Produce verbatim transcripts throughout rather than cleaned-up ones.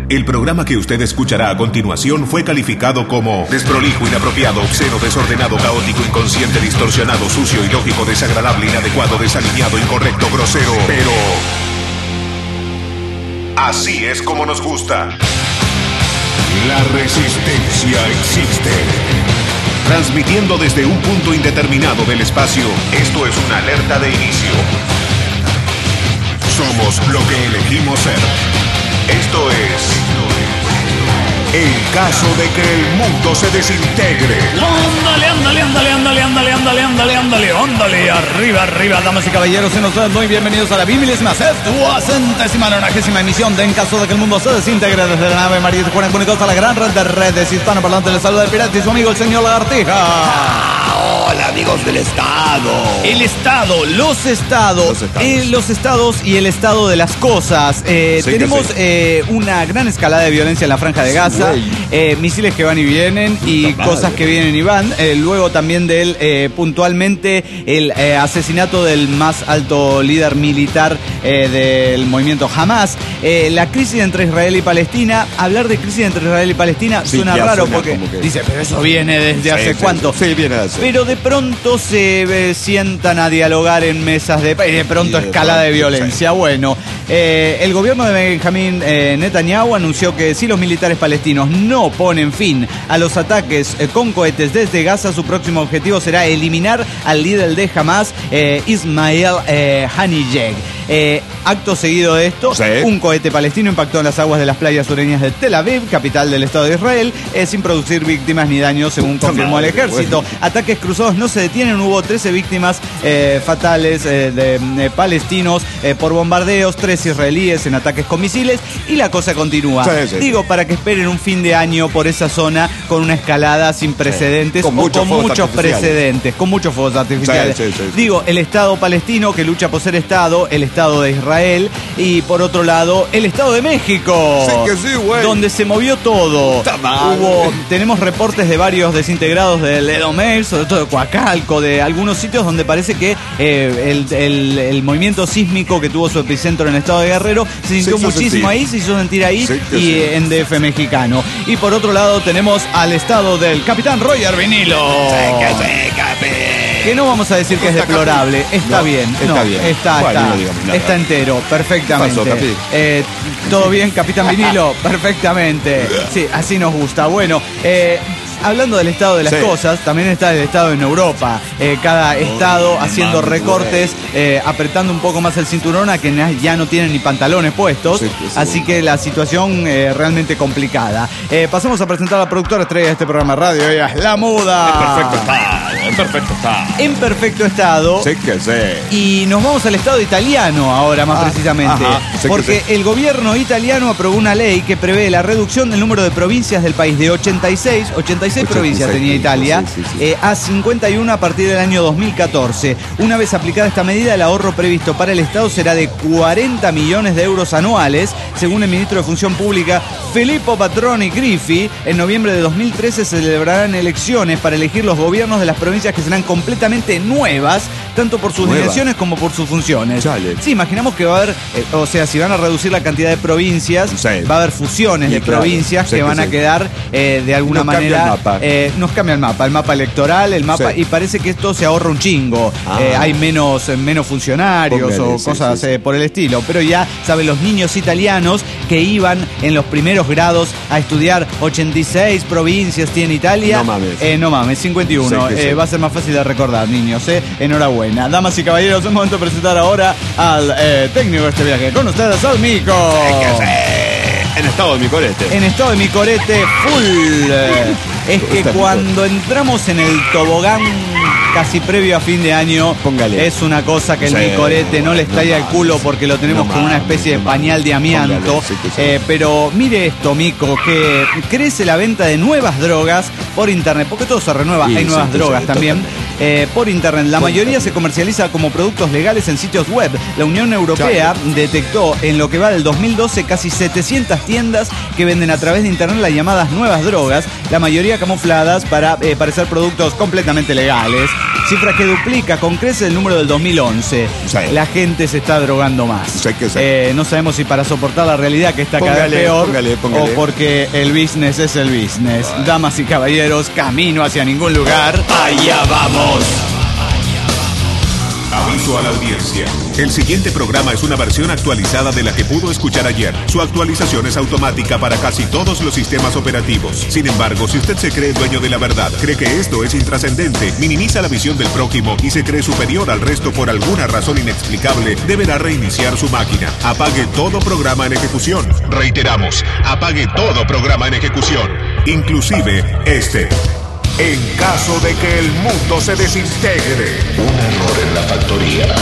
El programa que usted escuchará a continuación fue calificado como desprolijo, inapropiado, obsceno, desordenado, caótico, inconsciente, distorsionado, sucio, ilógico, desagradable, inadecuado, desalineado, incorrecto, grosero. Pero así es como nos gusta. La resistencia existe. Transmitiendo desde un punto indeterminado del espacio, esto es una alerta de inicio. Somos lo que elegimos ser. Esto es el caso de que el mundo se desintegre. Ándale, ándale, ándale, ándale, ándale, ándale, ándale, ándale, ándale, arriba, arriba, damas y caballeros, sean ustedes muy bienvenidos a la bimilésima, septuagésima, nonagésima emisión de En caso de que el mundo se desintegre, desde la nave María de Juan Comunicados a la gran red de redes hispanoparlantes. Les saluda el pirata y su amigo el señor Lagartija. Ah, hola amigos del Estado. El Estado, los estados, Los estados. Eh, los estados y el estado de las cosas. Eh, Sí, tenemos sí. eh, una gran escalada de violencia en la Franja de Gaza, güey. eh, misiles que van y vienen y Puta madre. cosas que vienen y van. Eh, luego también del eh, puntualmente el eh, asesinato del más alto líder militar eh, del movimiento Hamas. Eh, la crisis entre Israel y Palestina. Hablar de crisis entre Israel y Palestina Sí, suena ya raro suena porque como que- dice, pero eso viene desde Sí, hace sí, cuánto. Sí, viene de hace. Pero de pronto se eh, sientan a dialogar en mesas de... Y de pronto Y de escalada de pronto, violencia. Bueno, eh, el gobierno de Benjamín eh, Netanyahu anunció que si los militares palestinos no ponen fin a los ataques eh, con cohetes desde Gaza, su próximo objetivo será eliminar al líder de Hamas, eh, Ismail eh, Haniyeh. Eh, acto seguido de esto, Sí. un cohete palestino impactó en las aguas de las playas sureñas de Tel Aviv, capital del Estado de Israel, eh, sin producir víctimas ni daños, según Puta confirmó el madre, ejército. güey. Ataques cruzados no se detienen, hubo trece víctimas eh, fatales eh, de, de palestinos eh, por bombardeos, tres israelíes en ataques con misiles y la cosa continúa. Sí, sí, Digo, para que esperen un fin de año por esa zona con una escalada sin precedentes Con o muchos con fuegos muchos artificiales. precedentes, con muchos fuegos artificiales. Sí, sí, sí, sí. Digo, el Estado palestino que lucha por ser Estado, el Estado de Israel y por otro lado el Estado de México. Sí que sí, güey. Donde se movió todo. Puta madre. Hubo, tenemos reportes de varios desintegrados del Edomex, sobre todo de Coacalco, de algunos sitios donde parece que eh, el, el- el movimiento sísmico que tuvo su epicentro en el estado de Guerrero se sintió hizo muchísimo sentir. ahí, se hizo sentir ahí Sí que y sí. eh, en D F mexicano. Y por otro lado tenemos al estado del Capitán Roger Vinilo. Que sí, capi. Que no vamos a decir que es Está deplorable, está No, bien, está no, bien. está, Bueno, está, no digamos nada. está entero, perfectamente. ¿Qué pasó, Capi? Eh, ¿Todo bien, Capitán Vinilo? Perfectamente. Sí, así nos gusta. Bueno, eh, hablando del estado de las Sí. cosas, también está el estado en Europa. Eh, cada estado haciendo mames, recortes, eh, apretando un poco más el cinturón a que na- ya no tienen ni pantalones puestos. Sí, sí, así sí. que la situación eh, realmente complicada. Eh, pasamos a presentar a la productora estrella de este programa de radio. Ella es La Muda. Perfecto está. Perfecto está. En perfecto estado. Sí que sí. Y nos vamos al Estado italiano ahora más Ah, precisamente, ajá, sé que porque sé. el gobierno italiano aprobó una ley que prevé la reducción del número de provincias del país de ochenta y seis, ochenta y seis provincias ochenta y seis, tenía Italia, sí, sí, sí. eh, a cincuenta y uno a partir del año dos mil catorce. Una vez aplicada esta medida, el ahorro previsto para el Estado será de cuarenta millones de euros anuales, según el ministro de Función Pública, Filippo Patroni Griffi. En noviembre de dos mil trece se celebrarán elecciones para elegir los gobiernos de las provincias que serán completamente nuevas, tanto por sus Nuevas. dimensiones como por sus funciones. Chale. Sí, imaginamos que va a haber, eh, o sea, si van a reducir la cantidad de provincias, Sí. va a haber fusiones Y de claro, provincias sí que que van a sí. quedar eh, de alguna Nos cambia manera. el mapa. eh, nos cambia el mapa, el mapa electoral, el mapa, Sí. y parece que esto se ahorra un chingo. Ah. Eh, hay menos, eh, menos funcionarios Póngale, o sí, cosas sí, sí. eh, por el estilo. Pero ya saben, los niños italianos que iban en los primeros grados a estudiar ochenta y seis provincias tiene Italia. No mames. Eh, no mames, cincuenta y uno. Sí que Eh, sí. va a ser más fácil de recordar, niños. Eh. Enhorabuena. Damas y caballeros, es momento de presentar ahora al eh, técnico de este viaje. Con ustedes, al Mico. Que sí. En estado de mi colete. En estado de mi corete full. Eh, Es que cuando entramos en el tobogán casi previo a fin de año, Póngale. es una cosa que el Sí, micorete no le no estalla el mames. culo porque lo tenemos No con una mames, especie de no pañal de mames. amianto. Póngale, sí que sí. Eh, pero mire esto, Mico, que crece la venta de nuevas drogas por internet, porque todo se renueva, Sí, hay sí, nuevas sí, drogas sí, también. totalmente. Eh, por internet. La Por mayoría internet. se comercializa como productos legales en sitios web. La Unión Europea detectó en lo que va del dos mil doce casi setecientas tiendas que venden a través de internet las llamadas nuevas drogas, la mayoría camufladas para eh, parecer productos completamente legales. Cifra que duplica con creces el número del dos mil once. Sí. La gente se está drogando más. Sí, que sí. Eh, no sabemos si para soportar la realidad que está cada Póngale, vez peor póngale, póngale. o porque el business es el business. Damas y caballeros, camino hacia ningún lugar. ¡Allá vamos! Aviso a la audiencia. El siguiente programa es una versión actualizada de la que pudo escuchar ayer. Su actualización es automática para casi todos los sistemas operativos. Sin embargo, si usted se cree dueño de la verdad, cree que esto es intrascendente, minimiza la visión del prójimo y se cree superior al resto por alguna razón inexplicable, deberá reiniciar su máquina. Apague todo programa en ejecución. Reiteramos, apague todo programa en ejecución, inclusive este. En caso de que el mundo se desintegre. Un error en la factoría.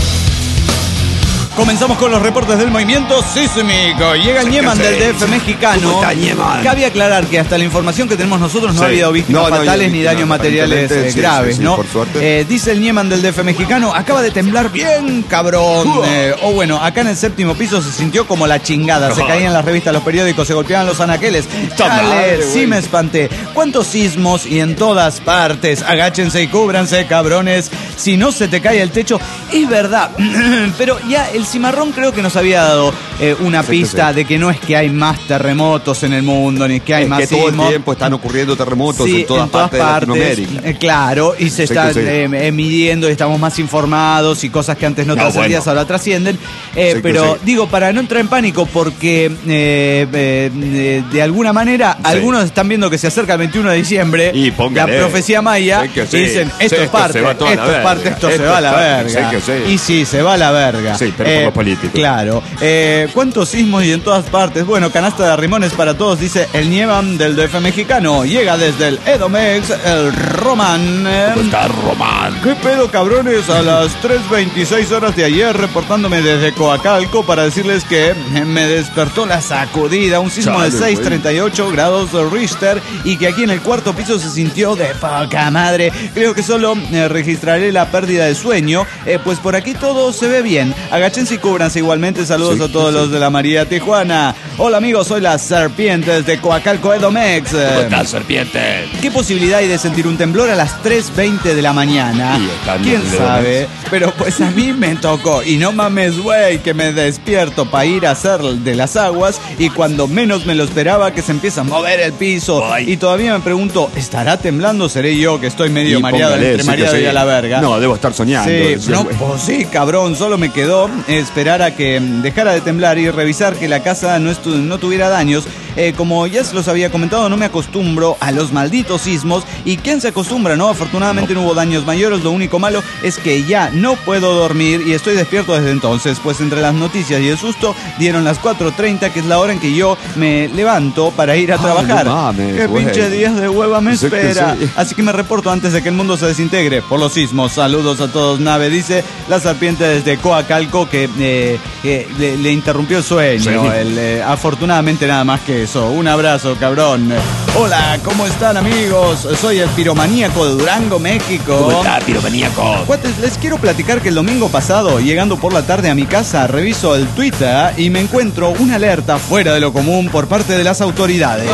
Comenzamos con los reportes del movimiento sísmico. Llega el Nieman del D F mexicano. ¿Cómo está, Nieman? Cabe aclarar que hasta la información que tenemos nosotros no Sí. ha habido víctimas No, no, fatales yo- ni no, daños materiales aparentemente, eh, sí, graves, sí, sí, ¿no? por suerte. Eh, dice el Nieman del D F mexicano, acaba de temblar bien cabrón. Uh. Eh, o bueno, acá en el séptimo piso se sintió como la chingada. Se Ay. caían las revistas, los periódicos, se golpeaban los anaqueles. Chale, madre, sí güey. me espanté. ¿Cuántos sismos y en todas partes? Agáchense y cúbranse, cabrones. Si no se te cae el techo, es verdad. Pero ya el cimarrón creo que nos había dado eh, una Sí, pista sí. de que no es que hay más terremotos en el mundo, ni que hay Es más que todo el sismos. tiempo están ocurriendo terremotos Sí, en todas partes de Latinoamérica. eh, claro, y se Sí, están que sí. eh, eh, midiendo y estamos más informados y cosas que antes no, No, trascendías bueno. ahora trascienden. Eh, Sí, que pero sí. digo, para no entrar en pánico, porque eh, eh, eh, de alguna manera algunos están viendo que se acerca el veintiuno de diciembre, Y la póngale. profecía maya, Sí, que sí. y dicen, Sí, esto es esto parte, se va toda la esto es verga. parte, esto, se Esto va a es la parte, verga. sí, que sí. Y sí, se va a la verga. Sí, pero por los políticos. Claro. Eh, ¿Cuántos sismos y en todas partes? Bueno, canasta de arrimones para todos, dice el Nieman del D F mexicano. Llega desde el Edomex, el Román. ¿Cómo está Román? ¿Qué pedo, cabrones? A las tres veintiséis horas de ayer, reportándome desde Coacalco para decirles que me despertó la sacudida, un sismo Chale, de seis güey. treinta y ocho grados de Richter y que aquí en el cuarto piso se sintió de poca madre. Creo que solo eh, registraré la pérdida de sueño, eh, pues por aquí todo se ve bien. Agachense y cúbranse igualmente. Saludos Sí, a todos sí. los de la María Tijuana. Hola amigos, soy las serpientes de Coacalco Edomex. ¿Cómo Eh, está, serpiente? ¿Qué posibilidad hay de sentir un temblor a las tres veinte de la mañana? Sí, está en ¿Quién el sabe? Pero pues a mí me tocó. Y no mames, güey, que me despierto para ir a hacer de las aguas y cuando menos me lo esperaba que se empieza a mover el piso. Ay. Y todavía me pregunto, ¿estará temblando? ¿Seré yo que estoy medio Y mareado, póngale, entre sí que mareado sí. y a la verga? No, debo estar soñando. Sí, decía, no, güey. pues sí, cabrón, solo me quedó esperar a que mm, dejara de temblar y revisar que la casa no, estu- no tuviera daños. Eh, como ya se los había comentado, no me acostumbro a los malditos sismos. ¿Y quién se acostumbra, no? Afortunadamente no. hubo daños mayores, lo único malo es que ya no puedo dormir y estoy despierto desde entonces, pues entre las noticias y el susto dieron las cuatro treinta, que es la hora en que yo me levanto para ir a Ay, trabajar. no mames, ¡Qué güey. pinche días de hueva me Sí que espera! sí. Así que me reporto antes de que el mundo se desintegre por los sismos. Saludos a todos, nave, dice la serpiente desde Coacalco, que, eh, que le, le interrumpió el sueño. Sí. El, eh, afortunadamente nada más que eso. Un abrazo, cabrón. Hola, ¿cómo están, amigos? Soy el piromaníaco de Durango, México. ¿Cómo está, piromaníaco? Cuates, les quiero platicar que el domingo pasado, llegando por la tarde a mi casa, reviso el Twitter y me encuentro una alerta fuera de lo común por parte de las autoridades.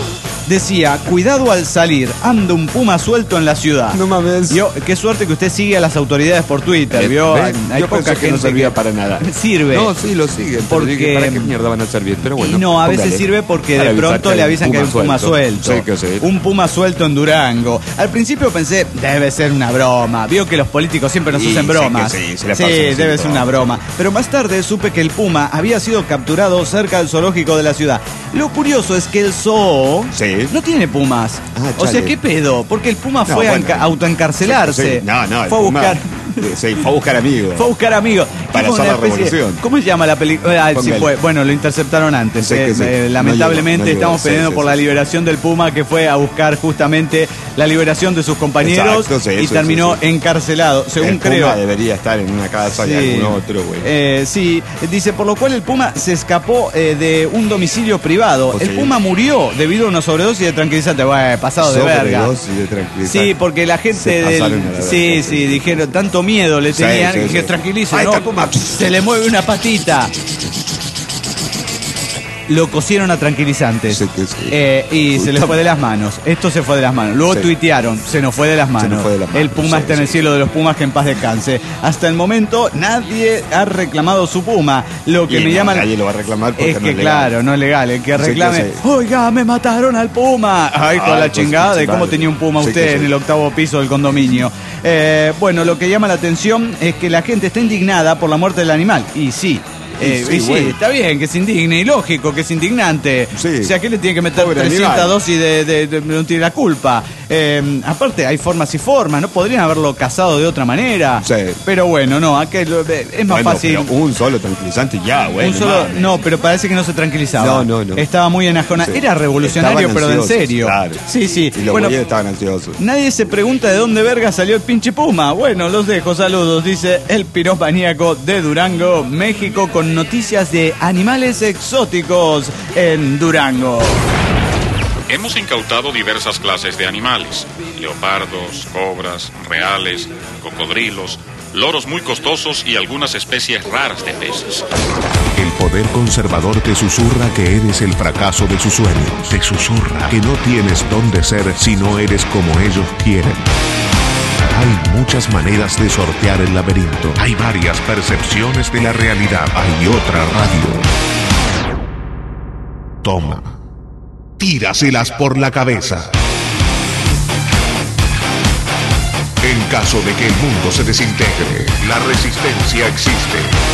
Decía, cuidado al salir, anda un puma suelto en la ciudad. No mames. Yo, qué suerte que usted sigue a las autoridades por Twitter, ¿vio? ¿Ves? Hay, hay Yo poca pensé que gente no servía para nada. Sirve. No, sí, lo siguen. Porque- Porque... Dije, ¿para qué mierda van a servir? Pero bueno, y no, a veces póngale. sirve porque Para de avisar pronto que le hay un avisan que hay un puma suelto. Sí, que sí. Un puma suelto en Durango. Al principio pensé, debe ser una broma. Vio que los políticos siempre nos Y hacen sí bromas. que sí, se la sí pasan debe haciendo ser una broma. Pero más tarde supe que el puma había sido capturado cerca del zoológico de la ciudad. Lo curioso es que el zoo Sí. no tiene pumas. Ah, o sea, chale. ¿qué pedo? Porque el puma No, fue a bueno. enca- autoencarcelarse. Sí, sí. No, no, el fue a Puma- buscar. Sí, fue a buscar amigos. Fue a buscar amigos. Para Tipo hacer una la especie- revolución. ¿Cómo se llama la película? Ah, sí Póngale. fue. Bueno, lo interceptaron antes. Sí, eh, que sí. eh, No lamentablemente llegó, no llegó. estamos Sí, pidiendo sí, por sí. la liberación del Puma, que fue a buscar justamente la liberación de sus compañeros. Exacto, sí, y sí, terminó sí, sí. encarcelado, según el creo. Puma debería estar en una casa Sí. de algún otro, güey. Eh, sí, dice, por lo cual el Puma se escapó eh, de un domicilio privado. ¿O El sí? Puma murió debido a una sobredosis de tranquilizante. Bueno, pasado de verga. Sobredosis de tranquilizante. Sí, porque la gente Se del... pasaron a la Sí, verga, sí, dijeron, tanto miedo le Sí, tenían, sí, que dije, sí. tranquilice, Ahí ¿no? está el Puma. Se le mueve una patita. lo cosieron a tranquilizantes. Sí que sí. Eh, y Uy, se les fue de las manos. Esto se fue de las manos. Luego sí. tuitearon, se nos fue de las manos. fue de las manos, El Puma sí, está en el sí. cielo de los Pumas, que en paz descanse. Hasta el momento nadie ha reclamado su Puma. Lo que Y me no, llama... nadie lo va a reclamar porque Es no que es legal. claro, no es legal. El que Sí, reclame, que sí. oiga, me mataron al Puma. Ay, con Ah, la pues, chingada de cómo vale. tenía un Puma Sí, usted que sí. en el octavo piso del condominio. Eh, bueno, lo que llama la atención es que la gente está indignada por la muerte del animal. Y sí. Eh, Sí, y sí, bueno. está bien que se indigne, y lógico que es indignante. Sí. O sea, ¿qué le tiene que meter Pobre trescientas animal. dosis de, de, de- no tiene la culpa? Eh, aparte, hay formas y formas, ¿no? Podrían haberlo cazado de otra manera. Sí. Pero bueno, no, aquel, es más Bueno, fácil. pero un solo tranquilizante y ya, bueno. Un solo, mames. no, pero parece que no se tranquilizaba. No, no, no. Estaba muy enajonado. Sí. Era revolucionario, Estaban pero de en ansiosos, serio. claro. Sí, sí. Y los Bueno, güeyes estaban ansiosos. nadie se pregunta de dónde verga salió el pinche Puma. Bueno, los dejo, saludos, dice el piromaníaco de Durango, México, con noticias de animales exóticos en Durango. Hemos incautado diversas clases de animales: leopardos, cobras, reales, cocodrilos, loros muy costosos y algunas especies raras de peces. El poder conservador te susurra que eres el fracaso de sus sueños. Te susurra que no tienes dónde ser si no eres como ellos quieren. Hay muchas maneras de sortear el laberinto. Hay varias percepciones de la realidad. Hay otra radio. Toma. Tíraselas por la cabeza. En caso de que el mundo se desintegre, la resistencia existe.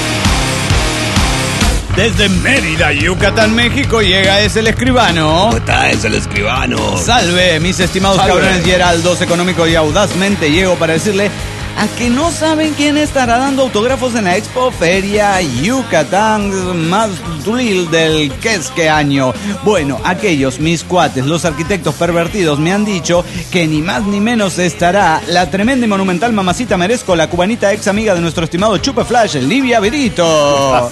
Desde Mérida, Yucatán, México, llega es el escribano. ¿Cómo está? Es el escribano. Salve, mis estimados Salve. cabrones Geraldos, económico y audazmente llego para decirle a que no saben quién estará dando autógrafos en la Expo Feria Yucatán más thrill del que es que año. Bueno, aquellos mis cuates, los arquitectos pervertidos, me han dicho que ni más ni menos estará la tremenda y monumental mamacita merezco, la cubanita ex amiga de nuestro estimado Chupe Flash, Livia Berito.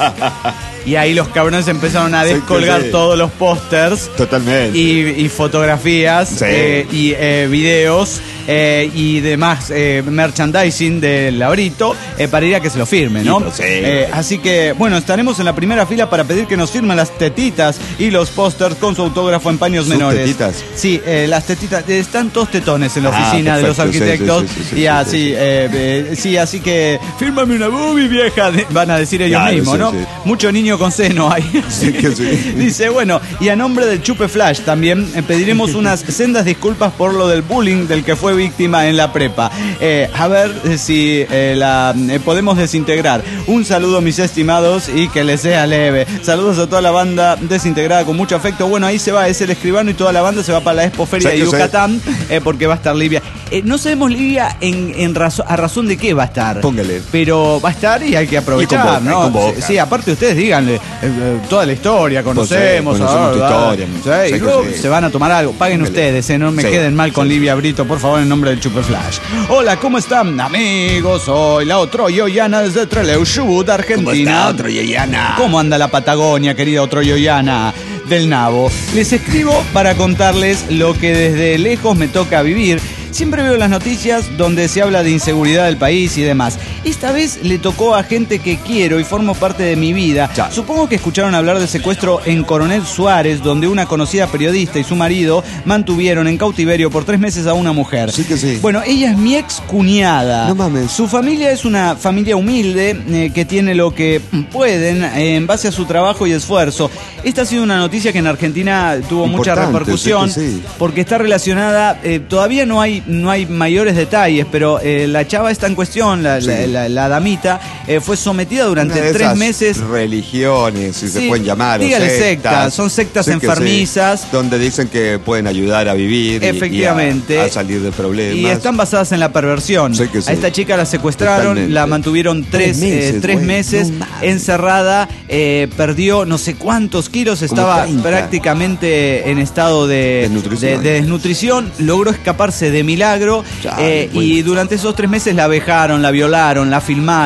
Y ahí los cabrones empezaron a Sí, descolgar sí. todos los pósters Totalmente. y, y fotografías Sí. eh, y eh, videos eh, y demás eh, merchandising del Labrito eh, para ir a que se lo firme, ¿no? Sí, pues sí. Eh, así que, bueno, estaremos en la primera fila para pedir que nos firmen las tetitas y los pósters con su autógrafo en paños ¿Sus menores. tetitas? Sí, eh, las tetitas. eh, Están todos tetones en la Ah, oficina de los perfecto, sí, arquitectos. sí, sí, sí, y sí, así, sí, sí. eh, eh, sí, así que, fírmame una boobie vieja, de- van a decir ellos Claro, mismos, sí, ¿no? sí. Mucho niño con seno ahí. Sí, que sí. Dice, bueno, y a nombre del Chupe Flash también eh, pediremos unas sendas disculpas por lo del bullying del que fue víctima en la prepa. Eh, a ver eh, si eh, la eh, podemos desintegrar. Un saludo, mis estimados, y que les sea leve. Saludos a toda la banda desintegrada con mucho afecto. Bueno, ahí se va, es el escribano y toda la banda se va para la Expo Feria Sí, de que sí. Yucatán eh, porque va a estar Livia. Eh, no sabemos, Livia, en, en razo- a razón de qué va a estar. Póngale. Pero va a estar y hay que aprovechar, Y convoca, y ¿no? convoca. Sí, aparte ustedes díganle eh, eh, toda la historia, conocemos, conocemos ah, tu ah, historia, sí, sé y que luego sí. se van a tomar algo. Paguen Póngale. ustedes, eh, no me Sí, queden mal con sí. Livia Brito, por favor, en nombre del Chupe Flash. Hola, ¿cómo están, amigos? Soy la Otroyoyana desde Trelew, Chubut, Argentina. ¿Cómo está, Otroyoyana? ¿Cómo anda la Patagonia, querida Otroyoyana del Nabo? Les escribo para contarles lo que desde lejos me toca vivir. Siempre veo las noticias donde se habla de inseguridad del país y demás. Esta vez le tocó a gente que quiero y formo parte de mi vida. Ya. Supongo que escucharon hablar del secuestro en Coronel Suárez, donde una conocida periodista y su marido mantuvieron en cautiverio por tres meses a una mujer. Sí que sí. Bueno, ella es mi ex cuñada. No mames. Su familia es una familia humilde eh, que tiene lo que pueden eh, en base a su trabajo y esfuerzo. Esta ha sido una noticia que en Argentina tuvo mucha Importante, repercusión sí que sí. porque está relacionada, eh, todavía no hay no hay mayores detalles, pero eh, la chava está en cuestión, la, Sí. la, la- la damita, eh, fue sometida durante Una de tres esas meses. religiones, si Sí, se pueden llamar. o dígale sectas, son sectas Sí que sí, enfermizas. donde dicen que pueden ayudar a vivir y- Efectivamente. y a, a salir de problemas. Y están basadas en la perversión. Sí que sí. A esta chica la secuestraron, Totalmente. la mantuvieron tres, Tres meses, eh, tres güey. meses No mames. encerrada, eh, perdió no sé cuántos kilos, estaba treinta. prácticamente en estado de Desnutrición. de- de desnutrición, logró escaparse de milagro Ya, eh, bueno. y durante esos tres meses la vejaron, la violaron, la filmaron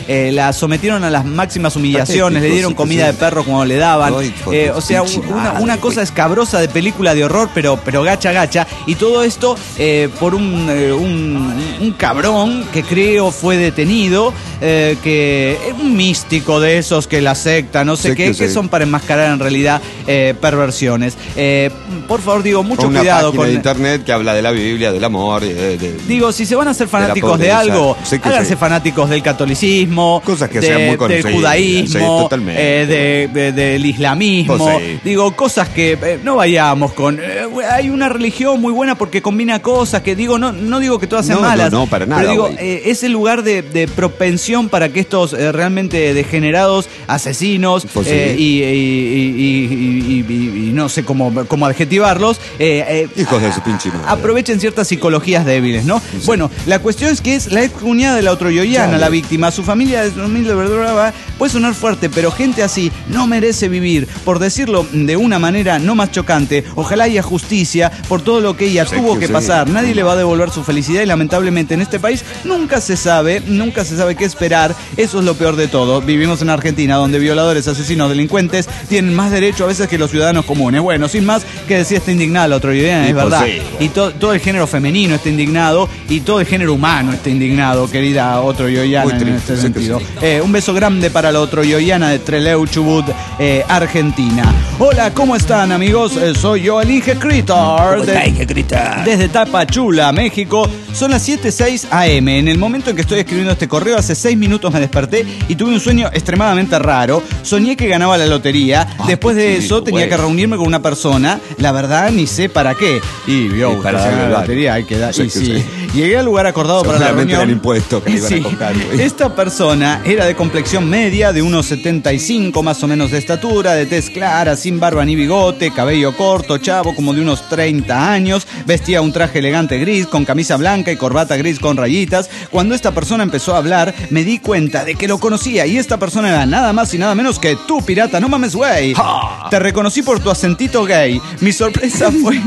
eh, la sometieron a las máximas humillaciones, Patético, le dieron sí, comida sí. de perro como le daban. Ay, hijo Eh, de o sea, pinche una, madre, una cosa güey. escabrosa de película de horror, pero, pero gacha gacha. Y todo esto eh, por un, eh, un, un cabrón que creo fue detenido, eh, que es un místico de esos que la secta, no sé Sí, qué, que que sí. son para enmascarar en realidad eh, perversiones. Eh, por favor, digo, mucho Con una cuidado página con... de internet que habla de la Biblia, del amor. y De, de- Digo, si se van a hacer fanáticos de, pobreza. algo, Sí que háganse sí. fanáticos del catolicismo, Cosas que de- sean muy del conocidas, judaísmo, sí, totalmente. eh, de- de- del islamismo. Pues sí. Digo, cosas que eh, no vayamos con... eh, hay una religión muy buena porque combina cosas que digo, no, no digo que todas sean No, no, malas. no, para nada, Pero digo, güey. eh, es el lugar de, de propensión para que estos eh, realmente degenerados, asesinos, Pues sí. eh, y, y- y- y- y- y- y no sé cómo, cómo adjetivarlos, eh, eh, Hijos de su pinche madre. aprovechen ciertas psicologías débiles, ¿no? Bueno, la cuestión es que es la ex cuñada de la otroyoyana, Claro. la víctima. Su familia es humilde, verdad, puede sonar fuerte, pero gente así no merece vivir. Por decirlo de una manera no más chocante, ojalá haya justicia por todo lo que ella Sí, tuvo que que sí. pasar. Nadie le va a devolver su felicidad y lamentablemente en este país nunca se sabe, nunca se sabe qué esperar. Eso es lo peor de todo. Vivimos en Argentina, donde violadores, asesinos, delincuentes tienen más derecho a veces que los ciudadanos comunes. Bueno, sin más que decir, está indignada la otroyoyana, Sí, es pues verdad. sí. Y to- todo el género femenino está indignado y todo el género humano está indignado, querida otroyoyana, Muy en triste, este sí que sentido. sí. Eh, un beso grande para la otroyoyana de Trelew, Chubut, eh, Argentina. Hola, ¿cómo están, amigos? Eh, soy yo, el Inge Critar. de- Desde Tapachula, México. Son las siete seis a eme. En el momento en que estoy escribiendo este correo, hace seis minutos me desperté y tuve un sueño extremadamente raro. Soñé que ganaba la lotería. Ah, Después qué de chido, eso tenía güey. que reunirme con una persona. La verdad, ni sé para qué. Y vio, Y para usted se gana darle la dar. lotería, hay que dar. Sí, y que sí. sí. Llegué al lugar acordado para la Seguramente reunión. era el impuesto que le iban a Sí. cobrar, güey. Esta persona era de complexión media, de unos setenta y cinco más o menos de estatura, de tez clara, sin barba ni bigote, cabello corto, chavo, como de unos treinta años, vestía un traje elegante gris, con camisa blanca y corbata gris con rayitas. Cuando esta persona empezó a hablar, me di cuenta de que lo conocía, y esta persona era nada más y nada menos que tú, pirata, no mames, güey. Te reconocí por tu acentito gay. Mi sorpresa fue,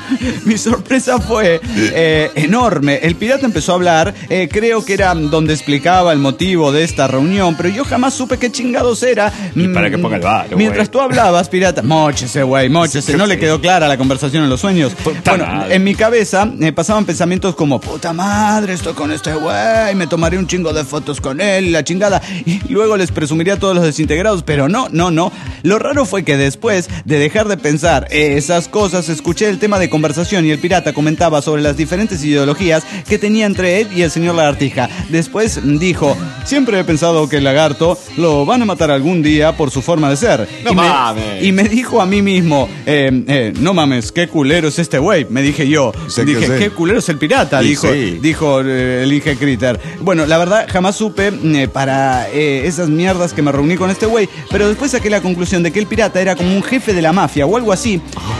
mi sorpresa fue eh, enorme. El pirata empezó a hablar, eh, creo que era donde explicaba el motivo de esta reunión, pero yo jamás supe qué chingados era. Y para que ponga el bar, güey. Mientras tú hablabas, pirata, móchese, güey, móchese. No le quedó clara la conversación en los sueños. Bueno, madre. en mi cabeza eh, pasaban pensamientos como, puta madre, estoy con este güey, me tomaré un chingo de fotos con él, la chingada, y luego les presumiría a todos los desintegrados, pero no, no, no. Lo raro fue que después de dejar de pensar esas cosas, escuché el tema de conversación y el pirata comentaba sobre las diferentes ideologías que tenía entre él y el señor Lagartija. Después dijo, siempre he pensado que el lagarto lo van a matar algún día por su forma de ser. No y, me, mames. y me dijo a mí mismo, eh, eh, no mames, qué culero es este güey. Me dije yo, Sé que dije, sé. qué culero es el pirata, Y dijo, sí. dijo eh, el Inge Critter. Bueno, la verdad jamás supe eh, para eh, esas mierdas que me reuní con este güey, pero después saqué la conclusión de que el pirata era como un jefe de la mafia o algo así,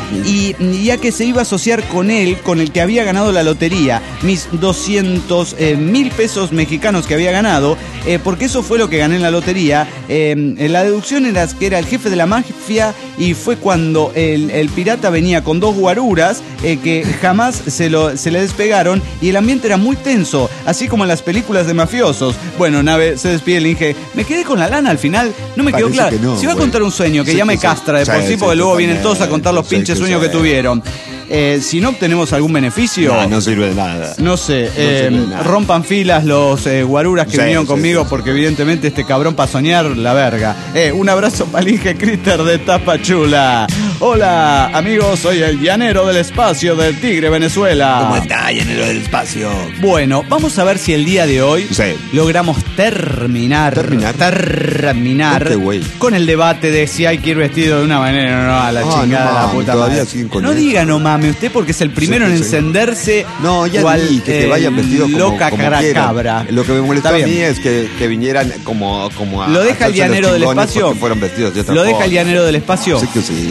y y ya que se iba a asociar con él, con el que había ganado la lotería, mis doscientos mil pesos mexicanos que había ganado, eh, porque eso fue lo que gané en la lotería. Eh, la deducción era que era el jefe de la mafia, y fue cuando el, el pirata venía con dos guaruras eh, que jamás se, lo, se le despegaron, y el ambiente era muy tenso, así como en las películas de mafiosos. Bueno, nave, se despide el Inge. Me quedé con la lana al final, no me quedó Parece claro. que no, si va a güey. contar un sueño que Sí ya me que sí. castra de por Sí, sí, sí, porque luego vienen todos a contar los sí pinches que sueños que sí. tuvieron. Eh, si no obtenemos algún beneficio, No, no sirve de nada. no sé, eh, sirve de nada. rompan filas los eh, guaruras que Sí, vinieron sí, conmigo, sí, sí. porque evidentemente este cabrón para soñar, la verga. Eh, un abrazo para el Inge Critter de Tapachula. Hola, amigos, soy el llanero del espacio del Tigre, Venezuela. ¿Cómo está, llanero del espacio? Bueno, vamos a ver si el día de hoy Sí. logramos terminar, Terminar. terminar Este güey. con el debate de si hay que ir vestido de una manera o no, a la Ah, chingada, no la mames, puta todavía madre. siguen con No eso. diga no mames usted, porque es el primero Sí, en sí. encenderse. No, ya cual, vi, que te eh, vayan vestidos como, loca como cara quieran. cabra. Lo que me molestó Está a mí bien. es que, que vinieran como, como a Lo deja el hacerse los llanero del chingones espacio. porque fueron vestidos de otra Lo deja forma. el llanero del espacio. Sí que sí. El llanero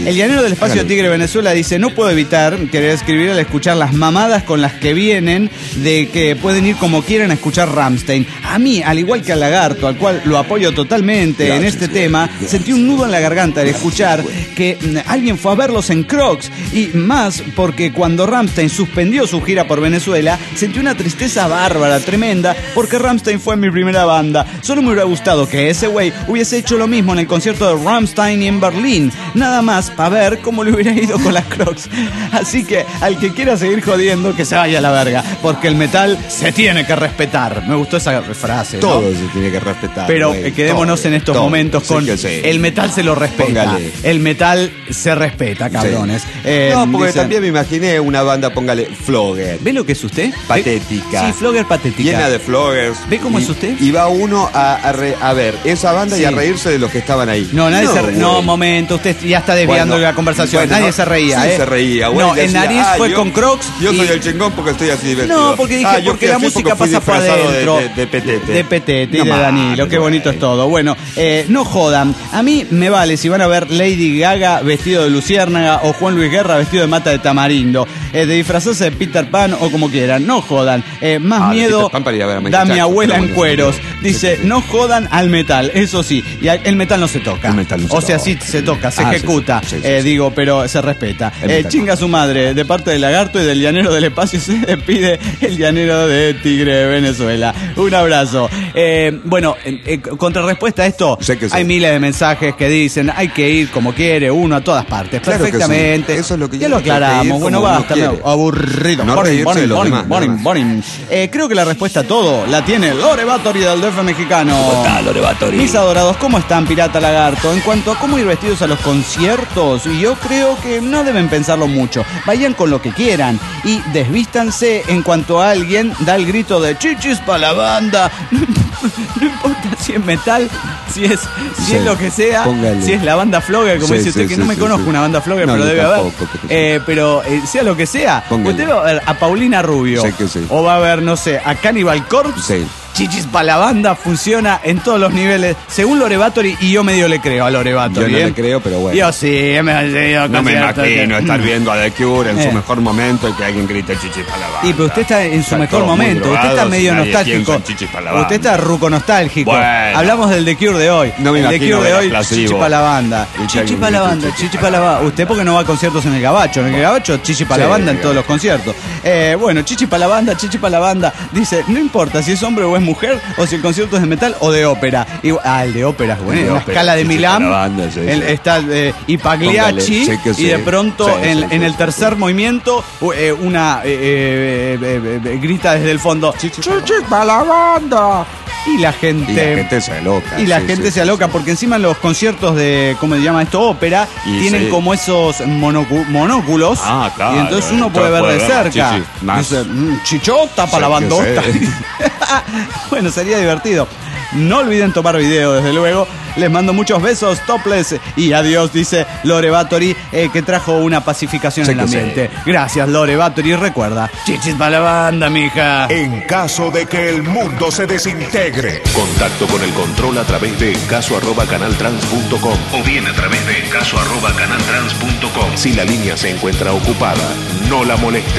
Llanero del Espacio Tigre Venezuela dice: no puedo evitar querer escribir al escuchar las mamadas con las que vienen de que pueden ir como quieran a escuchar Rammstein. A mí, al igual que al Lagarto, al cual lo apoyo totalmente Gracias, en este gracias, tema, gracias. sentí un nudo en la garganta al escuchar que mm, alguien fue a verlos en Crocs, y más porque cuando Rammstein suspendió su gira por Venezuela, sentí una tristeza bárbara, tremenda, porque Rammstein fue mi primera banda. Solo me hubiera gustado que ese güey hubiese hecho lo mismo en el concierto de Rammstein en Berlín, nada más para ver cómo le hubiera ido con las Crocs. Así que al que quiera seguir jodiendo, que se vaya a la verga, porque el metal se tiene que respetar. Me gustó esa frase, ¿no? Todo se tiene que respetar. Pero güey, eh, quedémonos todo, en estos todo. momentos Sí con que sí. el metal se lo respeta. Póngale. El metal se respeta, cabrones. Sí. Eh, no, porque dicen- también me imaginé una banda, póngale, Flogger. ¿Ve lo que es usted? Patética. ¿Ve? Sí, Flogger patética. Llena de floggers. ¿Ve cómo Y- es usted? Y va uno a, a, re- a ver esa banda y a Sí. reírse de los que estaban ahí. No, nadie se re- güey. No, momento, usted ya está desviando Bueno, la conversación. bueno, nadie no, se reía, sí ¿eh? se reía, güey. No, el Decía, nariz "Ah, fue yo- con Crocs. Yo y- soy el chingón porque estoy así divertido. No, porque dije, Ah, yo porque fui la así música porque fui pasa por disfrazado de- adentro. De, de Petete. De Petete y No de mames, Danilo. Qué bonito güey. es todo. Bueno, eh, no jodan. A mí me vale si van a ver Lady Gaga vestido de luciérnaga o Juan Luis Guerra vestido de mata de tamarindo. Eh, de disfrazarse de Peter Pan o como quieran. No jodan. Eh, más Ah, de miedo Peter Pan para ir a ver a Michael da mi Jackson, abuela pero en bueno, cueros. sí, Dice, sí, sí. no jodan al metal. Eso sí. Y al- el metal no se toca. El metal no se o sea, toca. sí se toca, se Ah, sí, ejecuta. sí, sí, eh, sí. Digo, pero se respeta. El Eh, metal. chinga su madre. De parte del Lagarto y del Llanero del Espacio se despide el Llanero de Tigre de Venezuela. Un abrazo. Eh, bueno, eh, eh, contrarrespuesta a esto, Sé que sí. hay miles de mensajes que dicen hay que ir como quiere, uno a todas partes. Claro que sí. Perfectamente. Eso es lo que ya yo lo creo, que ir aclaramos. como Bueno, uno basta, me- quiere. aburrido. No Boring, reírse boring, de los boring, demás, boring, nada más. boring. Eh, creo que la respuesta a todo la tiene Lore Batory del D F mexicano. Mis adorados, ¿cómo están, Pirata Lagarto? En cuanto a cómo ir vestidos a los conciertos, yo creo que no deben pensarlo mucho. Vayan con lo que quieran y desvístanse en cuanto a alguien da el grito de chichis pa' la banda. No importa si es metal, si es, si Sí, es lo que sea, póngale. si es la banda Flogger, como Sí, dice usted, sí, que sí, no me sí, conozco sí. una banda Flogger, No, pero yo debe tampoco, haber. pero sí. Eh, pero eh, sea lo que sea, Póngale. usted va a ver a Paulina Rubio, Sí que sí. o va a ver, no sé, a Cannibal Corpse. Sí. Chichis pa' la banda funciona en todos los niveles, según Lore Batory, y yo medio le creo a Lore Batory. Yo no ¿eh? le creo, pero bueno. Yo sí, me, yo No me conciertos que- imagino estar viendo a The Cure en Eh. su mejor momento y que alguien grite chichis para la banda. Y pero usted está en su Están mejor todos muy momento, usted está drogados y medio nadie nostálgico. piensa en chichis pa' la banda. Usted está ruco nostálgico. Bueno. Hablamos del The Cure de hoy. No me el The imagino Cure de ver a hoy, Placebo. chichi pa' la banda. Y que Chichi alguien pa' la grite banda, chichi chichi pa' pa' la la banda. Usted porque no va a conciertos en el Gabacho. En el Gabacho, chichi pa' la Sí, banda en digamos. todos los conciertos. Eh, bueno, chichi pa' la banda, chichi pa' la banda. Dice, no importa si es hombre o es mujer, o si el concierto es de metal o de ópera. Y, ah, el de ópera es bueno. El de En la ópera, escala de chichi Milán pa' la banda, sí, el- sí. está eh, y Pagliacci. Póngale, sí que Y sí. de pronto Sí, en, sí, en sí, el sí, tercer movimiento eh, una eh, eh, eh, eh, grita desde el fondo Chichis chichis para la banda y la gente Y la gente se aloca. y la sí, gente sí, se sí, aloca sí. porque encima los conciertos de ¿cómo se llama esto? Ópera Y tienen sí. como esos monocu- monóculos Ah, claro. y entonces uno Entonces puede ver puede de ver las cerca. chichis más. Dice, "Mm, chichota para Sí, la que bandota. sí. Bueno, sería divertido. No olviden tomar video, desde luego. Les mando muchos besos, topless. Y adiós, dice Lore Batory, eh, que trajo una pacificación Sí en el que ambiente. Gracias, Lore Batory. Recuerda, chichis para la banda, mija. En caso de que el mundo se desintegre. Contacto con el control a través de caso arroba canaltrans punto com o bien a través de caso arroba canaltrans punto com. Si la línea se encuentra ocupada, no la moleste.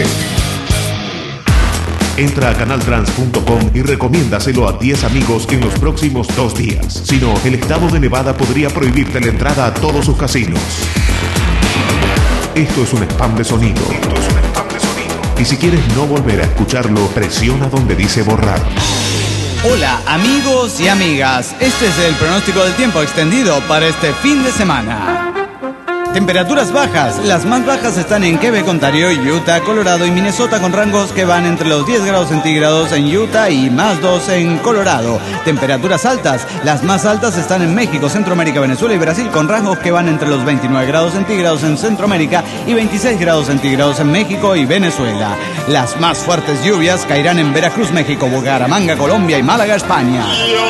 Entra a canaltrans punto com y recomiéndaselo a diez amigos en los próximos dos días. Si no, el estado de Nevada podría prohibirte la entrada a todos sus casinos. Esto es un spam de sonido. Esto es un spam de sonido. Y si quieres no volver a escucharlo, presiona donde dice borrar. Hola, amigos y amigas. Este es el pronóstico del tiempo extendido para este fin de semana. Temperaturas bajas. Las más bajas están en Quebec, Ontario, Utah, Colorado y Minnesota, con rangos que van entre los diez grados centígrados en Utah y más dos en Colorado. Temperaturas altas. Las más altas están en México, Centroamérica, Venezuela y Brasil, con rangos que van entre los veintinueve grados centígrados en Centroamérica y veintiséis grados centígrados en México y Venezuela. Las más fuertes lluvias caerán en Veracruz, México, Bucaramanga, Colombia y Málaga, España.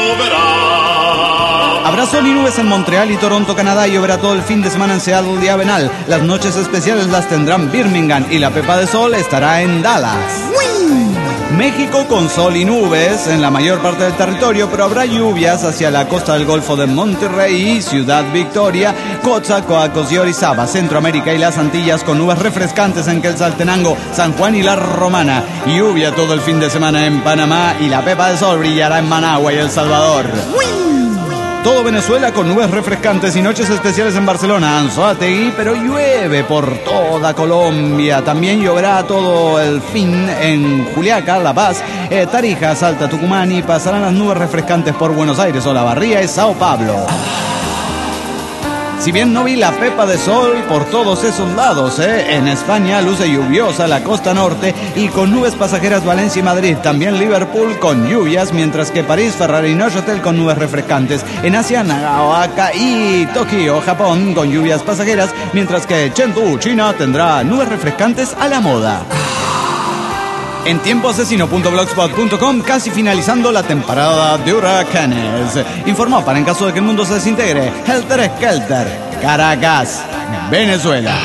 Habrá sol y nubes en Montreal y Toronto, Canadá, y lloverá todo el fin de semana en Seattle y Avenal. Las noches especiales las tendrán Birmingham y la pepa de sol estará en Dallas. México con sol y nubes en la mayor parte del territorio, pero habrá lluvias hacia la costa del Golfo de Monterrey, Ciudad Victoria, Coatzacoalcos y Orizaba, Centroamérica y las Antillas con nubes refrescantes en Quetzaltenango, San Juan y La Romana. Lluvia todo el fin de semana en Panamá y la pepa de sol brillará en Managua y El Salvador. ¡Uy! Todo Venezuela con nubes refrescantes y noches especiales en Barcelona, Anzoátegui, pero llueve por toda Colombia. También lloverá todo el fin en Juliaca, La Paz, eh, Tarija, Salta, Tucumán y pasarán las nubes refrescantes por Buenos Aires, Olavarría y Sao Paulo. Si bien no vi la pepa de sol por todos esos lados, ¿eh? En España luce lluviosa la costa norte y con nubes pasajeras Valencia y Madrid. También Liverpool con lluvias, mientras que París, Ferrari y Neuchâtel con nubes refrescantes. En Asia, Nagaoka y Tokio, Japón con lluvias pasajeras, mientras que Chengdu, China tendrá nubes refrescantes a la moda. En tiempo asesino punto blogspot punto com, casi finalizando la temporada de huracanes. Informó para en caso de que el mundo se desintegre, Helter Skelter, Caracas, Venezuela.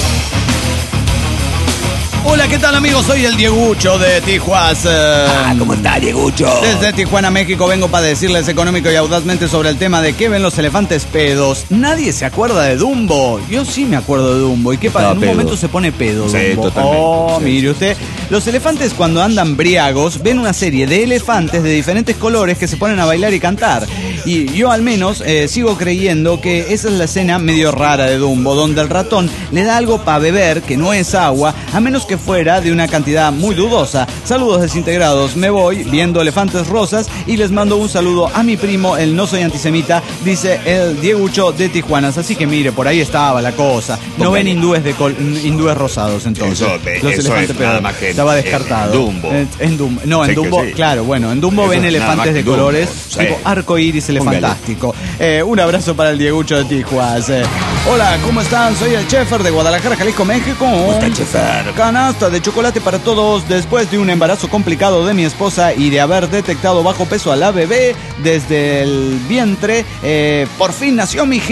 Hola, ¿qué tal amigos? Soy el Diegucho de Tijuas. Ah, ¿cómo está, Diegucho? Desde Tijuana, México, vengo para decirles económico y audazmente sobre el tema de qué ven los elefantes pedos. Nadie se acuerda de Dumbo. Yo sí me acuerdo de Dumbo. ¿Y qué pasa? En un pedo. momento se pone pedo, Sí, Dumbo. totalmente. Oh, Sí, mire sí. usted. Los elefantes cuando andan briagos ven una serie de elefantes de diferentes colores que se ponen a bailar y cantar. Y yo al menos eh, sigo creyendo que esa es la escena medio rara de Dumbo, donde el ratón le da algo para beber que no es agua, a menos que fuera de una cantidad muy dudosa. Saludos desintegrados, me voy viendo elefantes rosas y les mando un saludo a mi primo, el no soy antisemita, dice el Diegucho de Tijuanas. Así que mire, por ahí estaba la cosa. No ven hindúes de col- hindúes rosados entonces. Eso, eh, Los eso elefantes es pedos. nada más que Estaba en- descartado. en Dumbo. En, en Dumbo. No, en Sí que Dumbo, sí. claro, bueno, en Dumbo Eso ven es nada elefantes más de que Dumbo, colores sí. tipo arco iris Póngale. elefantástico. Eh, un abrazo para el Diegucho de Tijuas. Eh, hola, ¿cómo están? Soy el Chefer de Guadalajara, Jalisco, México. ¿Cómo está, Chefer? Canasta de chocolate para todos. Después de un embarazo complicado de mi esposa y de haber detectado bajo peso a la bebé desde el vientre, eh, por fin nació mi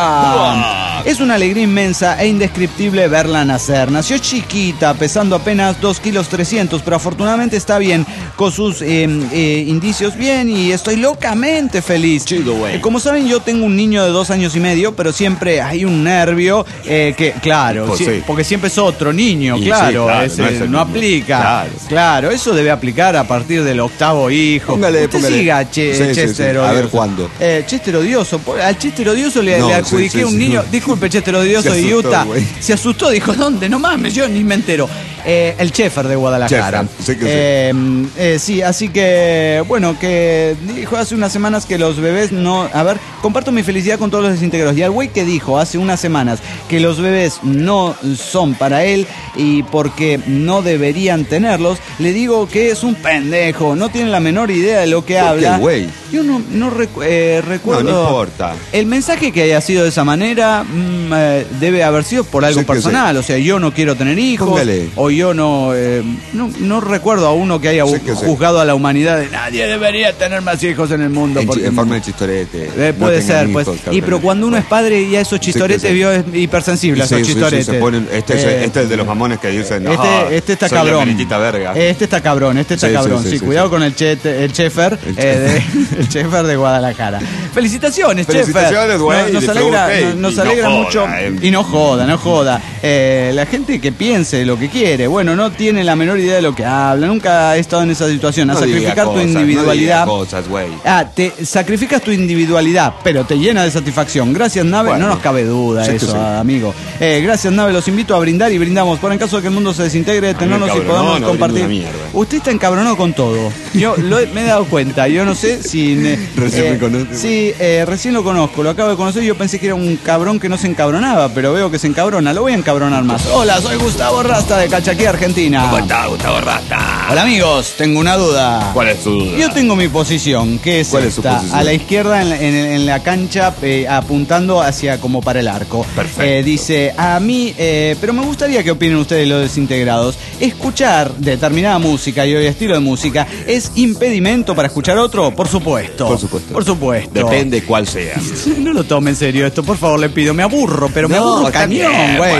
hija. Es una alegría inmensa e indescriptible verla nacer. Nació chiquita, pesando apenas dos kilos trescientos, pero afortunadamente está bien, con sus eh, eh, indicios bien y estoy locamente feliz. Chido, güey. Eh, como saben, yo tengo un niño de dos años y medio, pero siempre hay un nervio eh, que, claro, Pues sí, sí. porque siempre es otro niño, Y sí, claro, claro, ese no es el no mismo. aplica. Claro. Claro, eso debe aplicar a partir del octavo hijo. Póngale, Usted póngale. siga, che, Sí, sí, Chester sí. A ver, Odioso. ¿cuándo? Eh, Chester Odioso. por- Al Chester Odioso le, No, le sí, adjudiqué sí, un sí. niño. Disculpe, Chester Odioso Se de asustó, Utah. güey. Se asustó, dijo, ¿dónde? No mames, yo ni me entero. Eh, el Chefer de Guadalajara. Chefer, sí que sí. Eh, eh, sí, así que, bueno, que dijo hace unas semanas que los bebés no... A ver, comparto mi felicidad con todos los desintegros. Y al güey que dijo hace unas semanas que los bebés no son para él y porque no deberían tenerlos, le digo que es un pendejo. No tiene la menor idea de lo que ¿Por qué, habla. güey? Yo no, no recu- eh, recuerdo... No, no importa. El mensaje que haya sido de esa manera mm, eh, debe haber sido por algo Sí que personal. O sea, yo no quiero tener hijos. Póngale. O yo no, eh, no... No recuerdo a uno que haya Sí que sí. juzgado a la humanidad de nadie debería tener más hijos en el mundo. En, chi- porque en forma de chistorete. eh, No puede tengan ser, pues. hijos, Y cabrón. pero cuando uno es padre y a esos Sí que chistoretes sí. vio es hipersensible a Sí, esos sí, sí, chistoretes. se ponen- este, es, Eh, este es de los mamones que dicen, este, "Ah, este está soy la cabrón. meritita verga". Este está cabrón, este está Sí, sí, cabrón. sí, Sí, sí, cuidado sí. con el, chete, el Chefer, El eh, de- el Chefer de Guadalajara. Felicitaciones, Chefer. Felicitaciones, güey, Nos, nos disfrute alegra, y- nos, nos y no alegra joda, mucho. eh. Y no joda, no joda. Eh, la gente que piense lo que quiere, bueno, no tiene la menor idea de lo que habla. Nunca he estado en esa situación. A No diga sacrificar tu cosas, no individualidad. diga cosas, güey. Ah, te sacrificas tu individualidad, pero te llena de satisfacción. Gracias, Nave. Bueno, no nos cabe duda sí que eso, sí. ah, amigo. Eh, gracias, Nave. Los invito a brindar y brindamos. Por en caso de que el mundo se desintegre, tenernos y encabronó, podamos no compartir. brindo una mierda. Usted está encabronado con todo. Yo lo he- me he dado cuenta. Yo no sé si... eh, Recién eh, me conoce. Sí, eh, recién lo conozco. Lo acabo de conocer y yo pensé que era un cabrón que no se encabronaba, pero veo que se encabrona. Lo voy a encabronar más. Hola, soy Gustavo Rasta de Cachaquí, Argentina. ¿Cómo está, Gustavo Rasta? Hola, amigos. Tengo una duda. ¿Cuál es su duda? Yo tengo mi posición, que es ¿Cuál es su esta, posición? a la izquierda en la, en, en la cancha, eh, apuntando hacia como para el arco. Perfecto. Eh, dice, a mí, eh, pero me gustaría que opinen ustedes los desintegrados. Escuchar determinada música y el estilo de música es impedimento para escuchar otro, por supuesto. Por supuesto. Por supuesto. Depende cuál sea. No lo tome en serio esto, por favor, le pido. Me aburro, pero me No, aburro está cañón, bien, güey. bueno,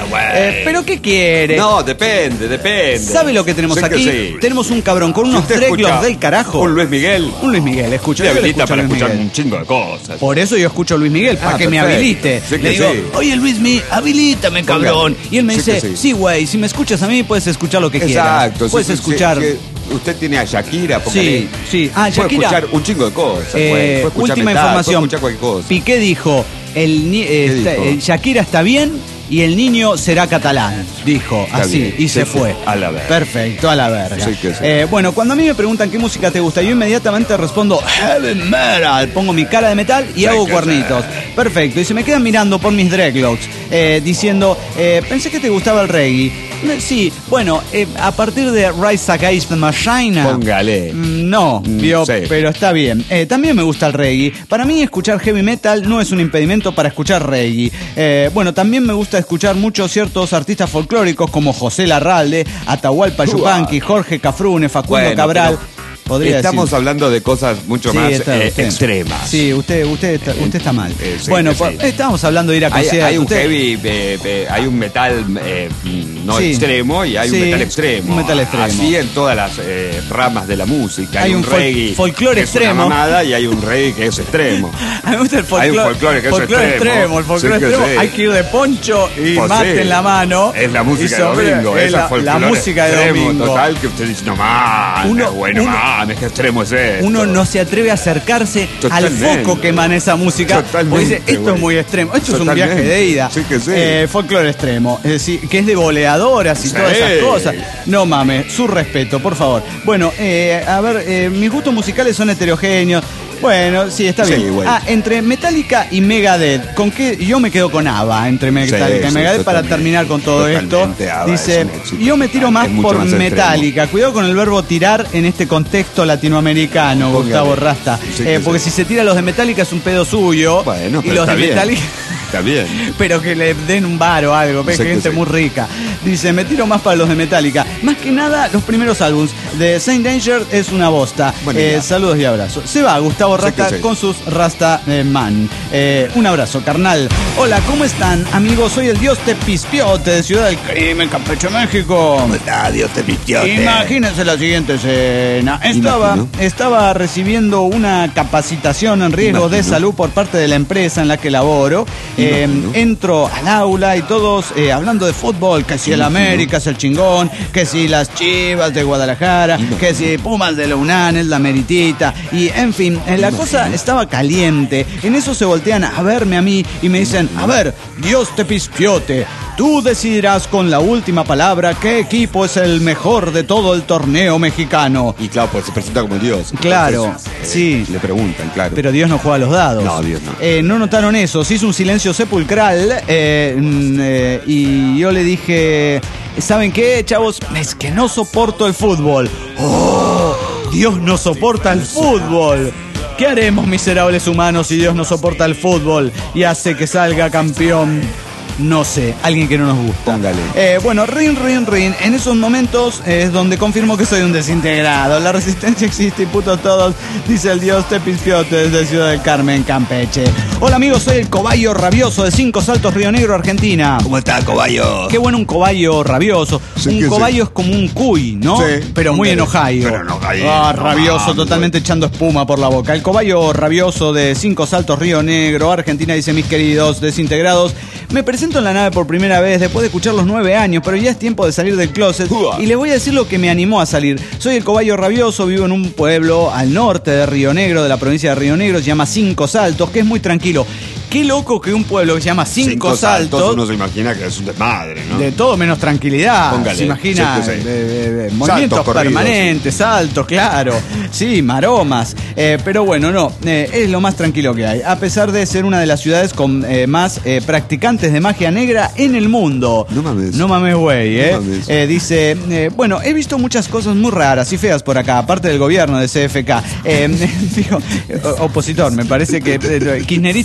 güey. Eh, ¿Pero qué quiere? No, depende, depende. ¿Sabe lo que tenemos Sé que aquí? sí. Tenemos un cabrón con Si unos usted dreadlocks escucha del carajo. Un Luis Miguel. Un Luis Miguel, escucha. Le yo le habilita escucho a para Luis escuchar Miguel. un chingo de cosas. Por eso yo escucho a Luis Miguel, para Ah, que me perfecto. habilite. Sí que Le digo, sí. oye Luis Miguel, habilítame, Póngale. cabrón. Y él me Sí dice, que sí. sí, güey, si me escuchas a mí, puedes escuchar lo que quieras. Exacto. Puedes sí, sí, escuchar... sí, que usted tiene a Shakira, Sí, póngale. sí. Ah, Puede Shakira. escuchar un chingo de cosas, Eh, güey. Puede escuchar última metal, información. puede escuchar cualquier cosa. Piqué dijo, el, ni- eh, ¿Qué está- dijo? eh, Shakira está bien y el niño será catalán, dijo Está así, bien. y Sí, se sí. fue. A la verga. Perfecto, a la verga. Sí que sí. Eh, bueno, cuando a mí me preguntan qué música te gusta, yo inmediatamente respondo heavy metal, pongo mi cara de metal y Sí hago que cuernitos. sí. Perfecto, y se me quedan mirando por mis dreadlocks, eh, diciendo, eh, pensé que te gustaba el reggae. Eh, Sí, bueno, eh, a partir de Rise Against the Machine. Póngale. Mm, No, Mm, vio, sí. pero está bien. Eh, también me gusta el reggae. Para mí escuchar heavy metal no es un impedimento para escuchar reggae. Eh, bueno, también me gusta escuchar muchos ciertos artistas folclóricos como José Larralde, Atahualpa Uah. Yupanqui, Jorge Cafrune, Facundo Bueno, Cabral. pero Podría Estamos decir. hablando de cosas mucho Sí, más está eh, usted. extremas. Sí, usted, usted, está, usted está mal. Eh, sí, bueno, que pues, sí. estábamos hablando de ir a Hay, conciertos. hay un Usted- heavy, eh, eh, hay un metal eh, no Sí. extremo y hay Sí, un metal extremo. un metal extremo. Así en todas las eh, ramas de la música. Hay, Hay un, un fol- reggae folclore que extremo. es una mamada y hay un reggae que es extremo. A mí me gusta el folclore. Hay un folclore que es folclore extremo. El folclore Sí que extremo. sí. Hay que ir de poncho y Pues mate sí. en la mano. Es la y música de sobre- domingo. es Esa la, la folclore música de extremo, domingo. Total, que usted dice, no mames, Uno- bueno, uno- mames, qué extremo es esto. Uno no se atreve a acercarse Totalmente. al foco que emana esa música. Totalmente, Porque dice, esto güey. es muy extremo. Esto es un Totalmente. viaje de ida. Sí que sí. Eh, folclore extremo. Es decir, que es de boleadoras y Sí. todas esas cosas. No mames, su respeto, por favor. Bueno, eh, a ver, eh, mis gustos musicales son heterogéneos. Bueno, sí, está Sí, bien. güey. Ah, entre Metallica y Megadeth. ¿Con qué? Yo me quedo con ABBA entre Metallica y sí, Megadeth para totalmente. terminar con todo esto. Totalmente, ABBA Dice, es un éxito. yo me tiro Es más mucho por más extremo. Metallica. Cuidado con el verbo tirar en este contexto latinoamericano, Póngale. Gustavo Rasta. Sí, Eh, que porque sí. si se tira los de Metallica es un pedo suyo. Bueno, y pero los está de bien. Metallica. Está bien. Pero que le den un bar o algo, ves Sí que que gente sí. muy rica. Dice, me tiro más para los de Metallica. Más que nada, los primeros álbums de Saint Danger es una bosta. Bueno, Eh, ya. saludos y abrazos. Se va Gustavo Sí Rasta que sí. con sus Rasta eh, Man. Eh, un abrazo, carnal. Hola, ¿cómo están, amigos? Soy el Dios Tepispiote de Ciudad del Crimen, Campeche, México. Dios te vistió. Imagínense la siguiente escena. Estaba, Imagino. estaba recibiendo una capacitación en riesgos de Imagino. salud por parte de la empresa en la que laboro. Eh, Imagino. entro al aula y todos eh, hablando de fútbol, que si el Imagino. América es el chingón, que si las Chivas de Guadalajara, Imagino. que si Pumas de la UNAM es la meritita. Y en fin, eh, la Imagino. cosa estaba caliente. En eso se voltean a verme a mí y me dicen, a ver, Dios te pispiote. Tú decidirás con la última palabra qué equipo es el mejor de todo el torneo mexicano. Y claro, pues se presenta como Dios. Claro, Entonces, eh, sí. Le preguntan, claro. Pero Dios no juega a los dados. No, Dios no. Eh, no notaron eso. Se hizo un silencio sepulcral eh, mm, eh, y yo le dije, ¿saben qué, chavos? Es que no soporto el fútbol. ¡Oh! Dios no soporta el fútbol. ¿Qué haremos, miserables humanos, si Dios no soporta el fútbol y hace que salga campeón? No sé, alguien que no nos gusta. Póngale. Eh, bueno, rin, rin, rin. En esos momentos eh, es donde confirmo que soy un desintegrado. La resistencia existe y puto todos, dice el dios Tepispiote desde Ciudad del Carmen, Campeche. Hola amigos, soy el cobayo rabioso de Cinco Saltos, Río Negro, Argentina. ¿Cómo está, cobayo? Qué bueno un cobayo rabioso. Sí un que cobayo sí. es como un cuy, ¿no? Sí, Pero muy póngale. enojado. Pero enojadito, Ah, rabioso, vamos, totalmente echando espuma por la boca. El cobayo rabioso de Cinco Saltos, Río Negro, Argentina, dice: mis queridos desintegrados, me presento en la nave por primera vez después de escuchar los nueve años, pero ya es tiempo de salir del closet. Uah. Y les voy a decir lo que me animó a salir. Soy el cobayo rabioso, vivo en un pueblo al norte de Río Negro, de la provincia de Río Negro, se llama Cinco Saltos, que es muy tranquilo. Qué loco que un pueblo que se llama Cinco, Saltos, Uno se imagina que es un desmadre, ¿no? de todo menos tranquilidad. Póngale, Se imagina sí, sí, sí. de- de- de movimientos Saltos corridos, permanentes, saltos, claro. Sí, maromas. Eh, pero bueno, no, eh, es lo más tranquilo que hay. A pesar de ser una de las ciudades con eh, más eh, practicantes de magia negra en el mundo. No mames. No mames, güey, ¿eh? No mames. Eh, dice, eh, bueno, he visto muchas cosas muy raras y feas por acá, aparte del gobierno de C F K. Eh, dijo, o- opositor, me parece que eh, kirchnerista no es el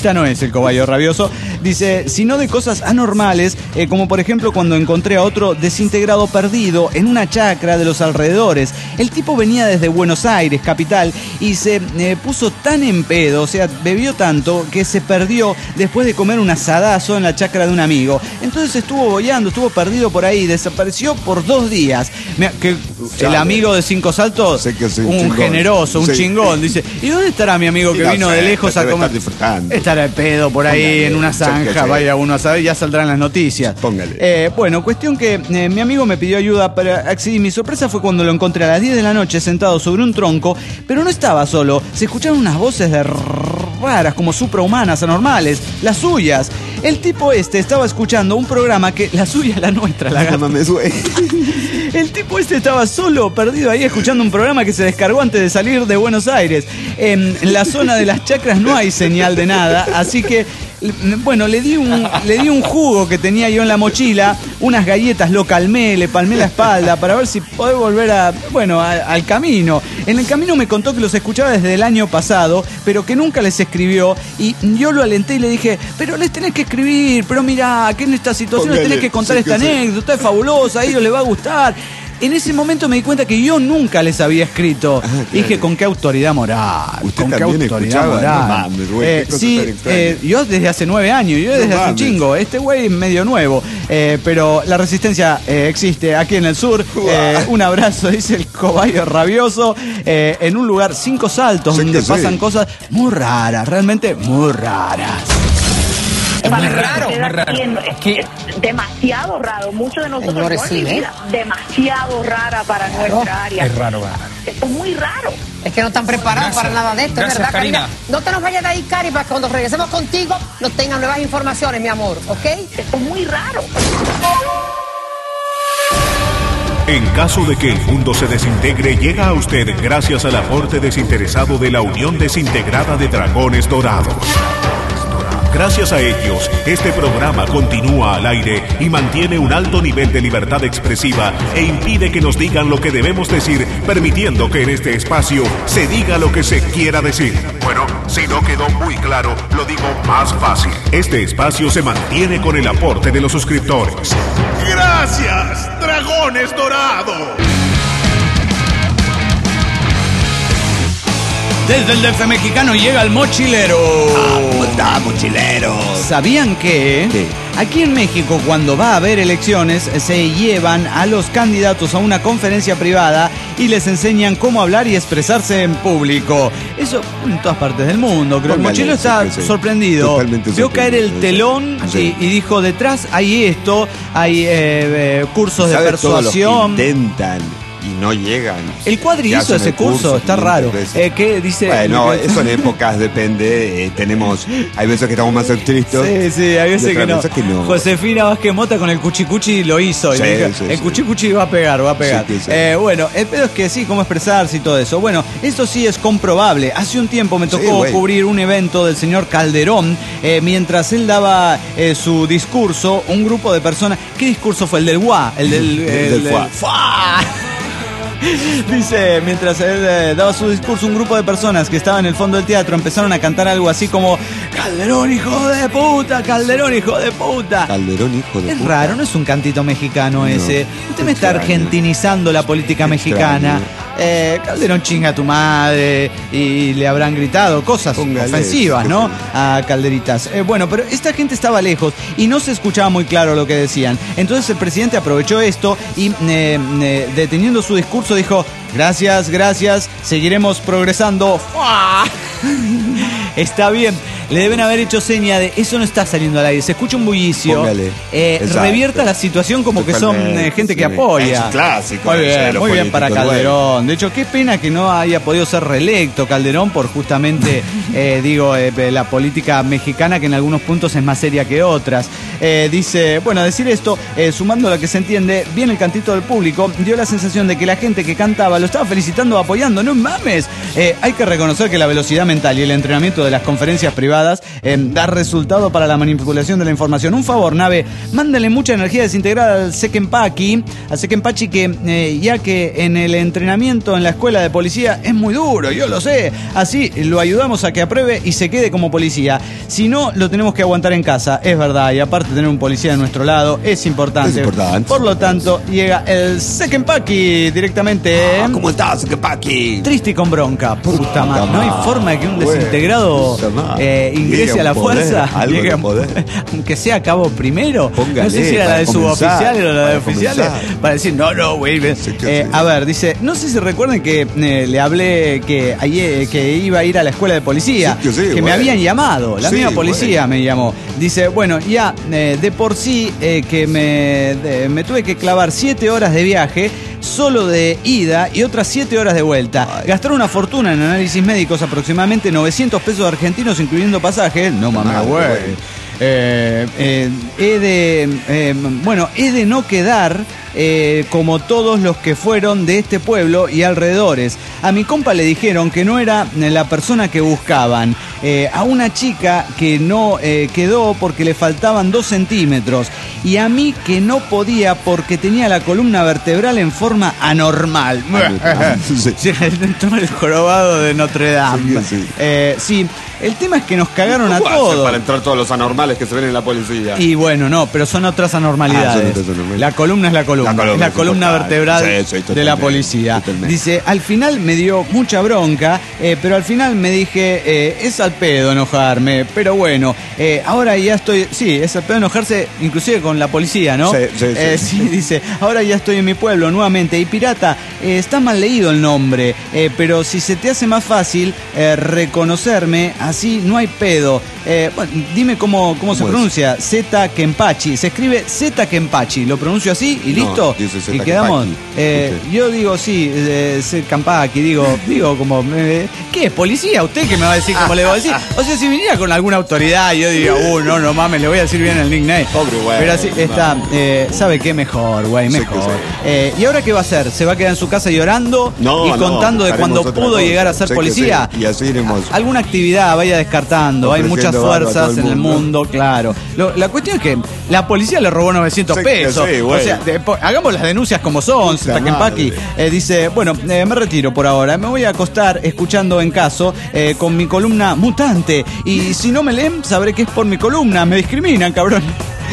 el cobayo rabioso. Dice, sino de cosas anormales, eh, como por ejemplo cuando encontré a otro desintegrado perdido en una chacra de los alrededores. El tipo venía desde Buenos Aires, capital, y se eh, puso tan en pedo, o sea, bebió tanto que se perdió después de comer un asadazo en la chacra de un amigo. Entonces estuvo boyando, estuvo perdido por ahí, desapareció por dos días. Mira, que el amigo de Cinco Saltos, sé que soy un chingón. generoso, un Sí. chingón, dice, ¿y dónde estará mi amigo que Y no vino sé, de lejos a debe comer? estar disfrutando. Estará el pedo por ahí Póngale, en una sé que zanja, sé. vaya uno a saber, ya saldrán las noticias. Póngale. Eh, bueno, cuestión que eh, mi amigo me pidió ayuda para acceder. Mi sorpresa fue cuando lo encontré a las diez de la noche sentado sobre un tronco, pero no estaba solo. Se escucharon unas voces de raras, como suprahumanas, anormales, las suyas. El tipo este estaba escuchando un programa que la suya es la nuestra, la gata. Mames, güey. El tipo este estaba solo, perdido ahí, escuchando un programa que se descargó antes de salir de Buenos Aires. En la zona de las chacras no hay señal de nada, así que, bueno, le di un, le di un jugo que tenía yo en la mochila, unas galletas, lo calmé, le palmé la espalda para ver si podés volver a, bueno, a- al camino. En el camino me contó que los escuchaba desde el año pasado, pero que nunca les escribió, y yo lo alenté y le dije, pero les tenés que escribir, pero mirá, que en esta situación les Póngale, tenés que contar sí, esta que sí. anécdota, es fabulosa, a ellos les va a gustar. En ese momento me di cuenta que yo nunca les había escrito. Ah, claro. Dije, ¿con qué autoridad moral? ¿Usted ¿Con qué también autoridad escuchaba? moral? No mames, güey, qué cosa sí, tan extraña. eh, yo desde hace nueve años, yo No desde hace un mames. chingo. Este güey es medio nuevo. Eh, pero la resistencia eh, existe aquí en el sur. Eh, un abrazo, dice el cobayo rabioso. eh, en un lugar cinco saltos, Sí, donde que sí. pasan cosas muy raras, realmente muy raras. Es Para muy lo que raro, usted muy está raro. haciendo, Es Es, que- es demasiado raro. Muchos de nosotros Señores, no, sí, mi ¿eh? vida, demasiado rara para nuestra área. Es raro, raro. Esto es muy raro. Es que no están preparados Gracias. para nada de esto, Gracias, ¿verdad, Karina? Karina. No te nos vayas de ahí, Cari, para que cuando regresemos contigo nos tengan nuevas informaciones, mi amor, ¿ok? Esto es muy raro. En caso de que el mundo se desintegre, llega a usted gracias al aporte desinteresado de la Unión Desintegrada de Dragones Dorados. Gracias a ellos, este programa continúa al aire y mantiene un alto nivel de libertad expresiva e impide que nos digan lo que debemos decir, permitiendo que en este espacio se diga lo que se quiera decir. Bueno, si no quedó muy claro, lo digo más fácil. Este espacio se mantiene con el aporte de los suscriptores. ¡Gracias, Dragones Dorados! Desde el D F mexicano llega el mochilero. ¡Ah, mochileros! ¿Sabían que ¿Qué? aquí en México, cuando va a haber elecciones, se llevan a los candidatos a una conferencia privada y les enseñan cómo hablar y expresarse en público? Eso en todas partes del mundo, creo. El Póngale, mochilero sí, está que sí. sorprendido. Totalmente Vio caer el sorprendido, telón sí. y, y dijo, detrás hay esto, hay eh, eh, cursos de ¿Sabe todos los que persuasión. intentan y no llegan? El cuadri Que hizo hacen ese el curso, está quinientas raro. veces. Eh, ¿Qué dice? Bueno, eso en épocas depende. eh, tenemos, hay veces que estamos más estrictos. Sí, sí, hay veces y que otras no. veces que no. Josefina Vázquez Mota con el cuchicuchi lo hizo. y Sí, le dije, sí, el sí. cuchicuchi va a pegar, va a pegar. Sí, que sí. Eh, bueno, el pedo es que sí, cómo expresarse y todo eso. Bueno, esto sí es comprobable. Hace un tiempo me Sí, tocó güey. cubrir un evento del señor Calderón. eh, mientras él daba eh, su discurso, un grupo de personas. ¿Qué discurso fue? El del Guá. El del. El el del fuá. fuá. Dice, mientras él eh, daba su discurso, un grupo de personas que estaban en el fondo del teatro empezaron a cantar algo así como Calderón, hijo de puta, Calderón, hijo de puta. Calderón, hijo de Es puta. raro, no es un cantito mexicano No, ese. Usted me está extraño. argentinizando la política mexicana. Eh, Calderón chinga a tu madre y le habrán gritado cosas Póngale, ofensivas, sí, ¿no? sí. A Calderitas. Eh, bueno, pero esta gente estaba lejos y no se escuchaba muy claro lo que decían. Entonces el presidente aprovechó esto y eh, eh, deteniendo su discurso dijo, gracias, gracias, seguiremos progresando. ¡Fua! Está bien. Le deben haber hecho seña de eso no está saliendo al aire. Se escucha un bullicio. Póngale. Eh, Exacto. revierta la situación como que son Totalmente, eh, gente sí. que apoya. Es un clásico Muy ese de bien, los muy bien para políticos, Calderón. De hecho, qué pena que no haya podido ser reelecto Calderón por justamente, eh, digo, eh, la política mexicana que en algunos puntos es más seria que otras. Eh, dice, bueno, a decir esto, eh, sumando lo que se entiende, bien el cantito del público, dio la sensación de que la gente que cantaba lo estaba felicitando, apoyando. No mames. Eh, hay que reconocer que la velocidad mental y el entrenamiento de las conferencias privadas eh, da resultado para la manipulación de la información. Un favor, nave, mándenle mucha energía desintegrada al Sekenpachi, al Sekenpachi que eh, ya que en el entrenamiento en la escuela de policía es muy duro, yo lo sé. Así lo ayudamos a que apruebe y se quede como policía. Si no, lo tenemos que aguantar en casa, es verdad. Y aparte tener un policía de nuestro lado es importante. Es importante. Por lo tanto, llega el Sekenpachi directamente. Ah, ¿cómo estás, Sekenpachi? Triste y con bronca. Puta madre. No hay forma de que un desintegrado eh, ingrese a la fuerza. Algo llegue, de poder. Aunque sea a cabo primero. Póngale, no sé si era la de suboficiales o la de oficiales. Comenzar. Para decir, no, no, güey. Sí, Eh, sí. a ver, dice, no sé si recuerden que eh, le hablé que ayer que iba a ir a la escuela de policía, Sí, que sí, que me bueno. habían llamado, la Sí, misma policía bueno. me llamó. Dice, bueno, ya eh, de por sí eh, que me, de- me tuve que clavar siete horas de viaje solo de ida y otras siete horas de vuelta. Gastar una fortuna en análisis médicos, aproximadamente novecientos pesos argentinos, incluyendo pasajes. No mames, Ah, güey. güey. Eh, eh, he de, eh, bueno, he de no quedar eh, como todos los que fueron de este pueblo y alrededores. A mi compa le dijeron que no era la persona que buscaban. Eh, a una chica que no eh, quedó porque le faltaban dos centímetros. Y a mí que no podía porque tenía la columna vertebral en forma anormal. Sí. Sí, el, el jorobado de Notre Dame. Sí, sí. Eh, sí, el tema es que nos cagaron a ¿Cómo hacen todos. para entrar todos los anormales que se ven en la policía? Y bueno, no, pero son otras Ah, anormalidades. son otras anormalidades. La columna es la columna, La columna es la es columna importante. vertebral Sí, sí, totalmente, de la policía. totalmente. Dice, al final me dio mucha bronca, eh, pero al final me dije, eh, es al pedo enojarme, pero bueno, eh, ahora ya estoy, sí, es al pedo enojarse inclusive con la policía, ¿no? Sí, sí, sí. Eh, sí, dice, ahora ya estoy en mi pueblo nuevamente. Y pirata, eh, está mal leído el nombre, eh, pero si se te hace más fácil eh, reconocerme, así no hay pedo. Eh, bueno, dime cómo, cómo se ¿Cómo es? pronuncia. Zeta Kenpachi. Se escribe Zeta Kenpachi. ¿Lo pronuncio así y No, listo? dice Zeta Y quedamos. Kenpachi. Eh, Sí. yo digo sí, eh, Zeta Kenpachi. Digo, digo como. Eh, ¿Qué es? ¿Policía? ¿Usted qué me va a decir cómo le va a decir? O sea, si viniera con alguna autoridad, yo diría, uh, no, no mames, le voy a decir bien el nickname. Pobre güey. Pero así está. Eh, ¿Sabe qué? Mejor, güey, Sí, mejor. que sí. Eh, ¿Y ahora qué va a hacer? ¿Se va a quedar en su casa llorando No, y no, contando de haremos cuando otra pudo cosa. llegar a ser Sí que policía? sí. Y así iremos. Alguna actividad vaya descartando. Hay muchas Ofreciendo barro a todo fuerzas el en el mundo. mundo, claro. Lo- la cuestión es que la policía le robó novecientos Sí, que pesos. sí, o güey. sea, de- po- hagamos las denuncias como son. Puta Takenpaki madre. eh, dice, bueno, eh, me retiro por ahora. Me voy a acostar escuchando en caso eh, con mi columna mutante. Y si no me leen, sabré que es por mi columna. Me discriminan, cabrón.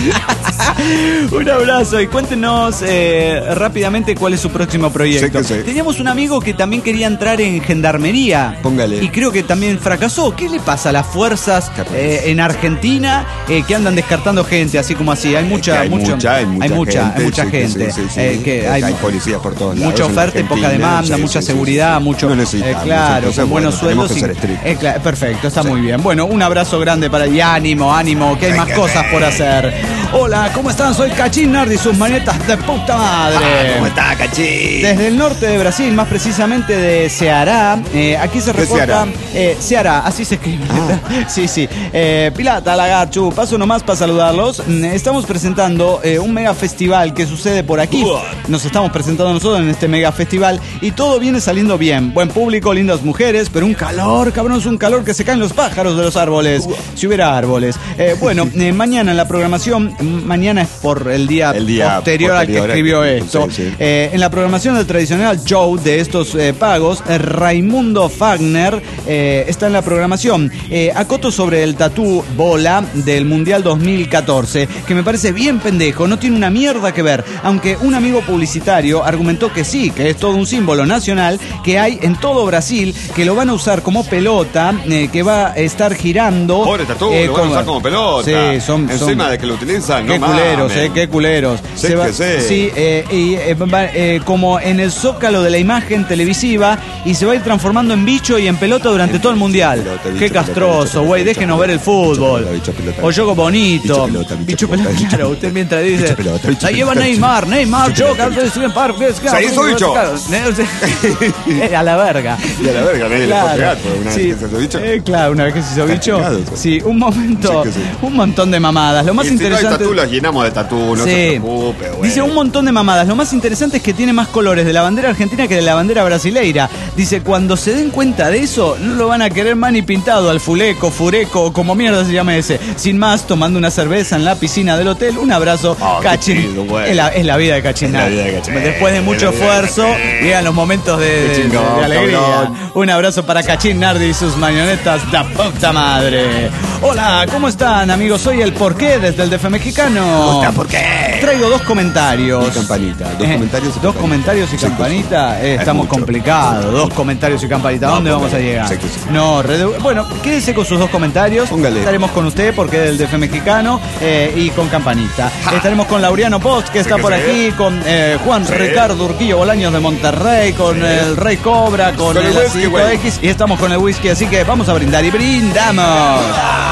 Un abrazo y cuéntenos eh, rápidamente cuál es su próximo proyecto. Sí que sí. Teníamos un amigo que también quería entrar en gendarmería. Póngale. Y creo que también fracasó. ¿Qué le pasa a las fuerzas eh, en Argentina eh, que andan descartando gente así como así? Hay mucha, hay mucho- mucha, hay mucha hay mucha, gente, hay mucha sí, que gente. sí, sí, sí. Eh, que Hay hay policías por todos lados mucha en la oferta y poca Argentina. demanda, Sí, mucha sí, sí, seguridad, sí. mucho, No eh, necesitamos, claro, entonces, con buenos bueno, tenemos sueldos. que y- ser estrictos. eh, cla- perfecto, está muy bien. Bueno, un abrazo grande para y ánimo, ánimo, que hay Sí, más que cosas sí. por hacer. Hola, ¿cómo están? Soy Cachín Nardi, sus manetas de puta madre. Ah, ¿cómo está, Cachín? Desde el norte de Brasil, más precisamente de Ceará, eh, aquí se ¿Qué reporta... Ceará? Eh, Ceará, así se escribe. Sí, sí. Eh, Pilata, Lagarchu, paso nomás para saludarlos. Mm, Estamos presentando eh, un mega festival que sucede por aquí. Nos estamos presentando nosotros en este mega festival y todo viene saliendo bien. Buen público, lindas mujeres, pero un calor, cabrón, es un calor que se caen los pájaros de los árboles. Si hubiera árboles. Eh, bueno, eh, mañana en la programación, m- mañana es por el día, El día posterior, al que posterior al escribió que- esto. sí, sí. Eh, en la programación del tradicional show de estos eh, pagos, eh, Raimundo Fagner eh, está en la programación. Eh, acoto sobre el tatú bola del Mundial dos mil catorce, que me parece bien pendejo, no tiene una mierda que ver, aunque un amigo publicitario argumentó que sí, que es todo un símbolo nacional que hay en todo Brasil, que lo van a usar como pelota, eh, que va a estar girando. Pobre tatú, eh, lo van a usar como pelota. Sí, son... Encima son- de que lo utilizan, no Qué más. culé, culeros, Dame. eh, qué culeros. Sí Se va- que sí. sí, eh, y, eh, va- eh, como en el zócalo de la imagen televisiva y se va a ir transformando en bicho y en pelota durante todo el mundial. pelota, bicho, Qué pelota, castroso, bicho, güey, pelota, déjenos bicho, ver el bicho, fútbol. pelota, bicho, pelota, O juego bonito. bicho, pelota, bicho, Bicho pelota, pelota, claro, bicho, usted mientras dice. bicho, pelota, bicho, Ahí lleva pelota, Neymar, Neymar, bicho, yo, pelota, Carlos Steven Parker. Ahí eso, bicho. A la verga. Y a la verga, nadie le puede pegar, porque una sí. vez que se hizo bicho. Eh, claro, una vez que se hizo Está bicho. chingado, eso. Sí, un momento, Sí que sí. un montón de mamadas. Lo más Y si no hay interesante. tatú, los llenamos de tatú, no Sí. se preocupe, güey. Dice un montón de mamadas. Lo más interesante es que tiene más colores de la bandera argentina que de la bandera brasileira. Dice, cuando se den cuenta de eso, no lo van a querer más ni pintado al fuleco, fureco, o como mierda se llama ese. Sin más, tomando una cerveza en la piscina del hotel. Un abrazo, Oh, qué Cachin. chido, güey. es, la, es la vida de Cachin. Es la vida de Cachin. Después de mucho Es la vida de esfuerzo, Cachin. llegan los momentos de, Qué de- chingón, de alegría. cabrón. Un abrazo para Cachín Nardi y sus marionetas de puta madre. Hola, ¿cómo están, amigos? Soy el Porqué desde el D F mexicano. ¿Cómo está? ¿Por qué? Traigo dos comentarios. Y campanita. Dos Eh, comentarios y Dos campanita. comentarios y Sí, campanita. Eh, Es estamos mucho. complicados. Dos comentarios y campanita. ¿A No, dónde vamos a póngale. llegar? Sí, que sí. No, redu- bueno, quédese con sus dos comentarios. Póngale. Estaremos con usted porque es del D F mexicano eh, y con campanita. Estaremos con Laureano Post, que está que por sí. aquí, con eh, Juan Sí. Ricardo Urquillo Bolaños de Monterrey, con el Rey Cobra, con, Con el el whisky, Acidito güey. X y estamos con el whisky, así que vamos a brindar y brindamos.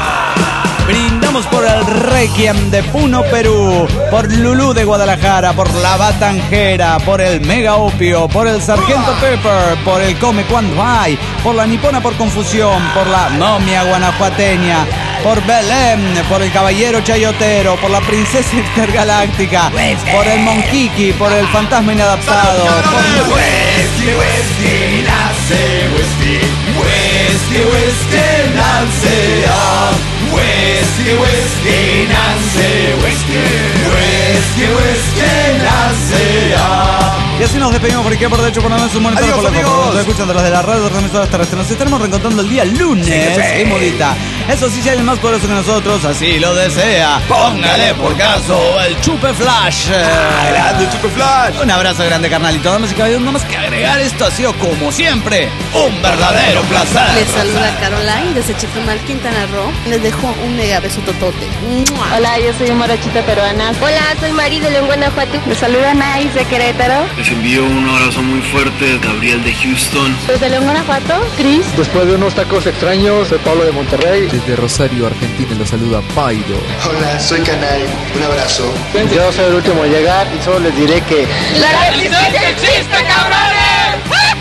Brindamos por el Requiem de Puno, Perú, por Lulú de Guadalajara, por la Batanjera, por el Mega Opio, por el Sargento Pepper, por el Come Cuando Hay, por la Nipona por Confusión, por la Momia Guanajuateña, por Belém, por el Caballero Chayotero, por la Princesa Intergaláctica, por el Monquiqui, por el Fantasma Inadaptado, por... Whisky, whisky, nace whisky, whisky, whisky, nace on. Whisky, whisky, nace whisky, whisky, whisky, nace on. Y así nos despedimos por aquí, por derecho, por la mano, por la Adiós, por la amigos. Nos escuchan de los de la radio, de las emisoras terrestres. Nos estaremos reencontrando el día lunes, Sí, sí. y modita. Eso sí, si hay alguien más poderoso que nosotros, así lo desea. Póngale por caso el Chupe Flash. Grande, Chupe Flash. Un abrazo grande, carnalito. Damas y caballeros, nada más que agregar, esto ha sido como siempre un verdadero placer. Les saluda Caroline desde Chetumal, Quintana Roo. Les dejo un mega beso totote. ¡Mua! Hola, yo soy morochita peruana. Hola, soy Mari de León, Guanajuato. Les saluda Nais de Querétaro. Les envío un abrazo muy fuerte, Gabriel de Houston. Desde León, Guanajuato, Cris. Después de unos tacos extraños, soy Pablo de Monterrey. Desde Rosario, Argentina, los saluda Pairo. Hola, soy Canay. Un abrazo. Yo soy el último en llegar y solo les diré que... ¡La resistencia existe, cabrones!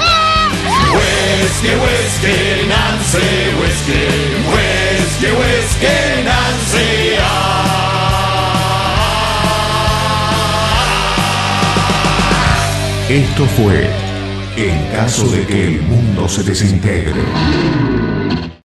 Whisky, whisky, Nancy, whisky, whisky, whisky, Nancy. Esto fue En caso de que el mundo se desintegre.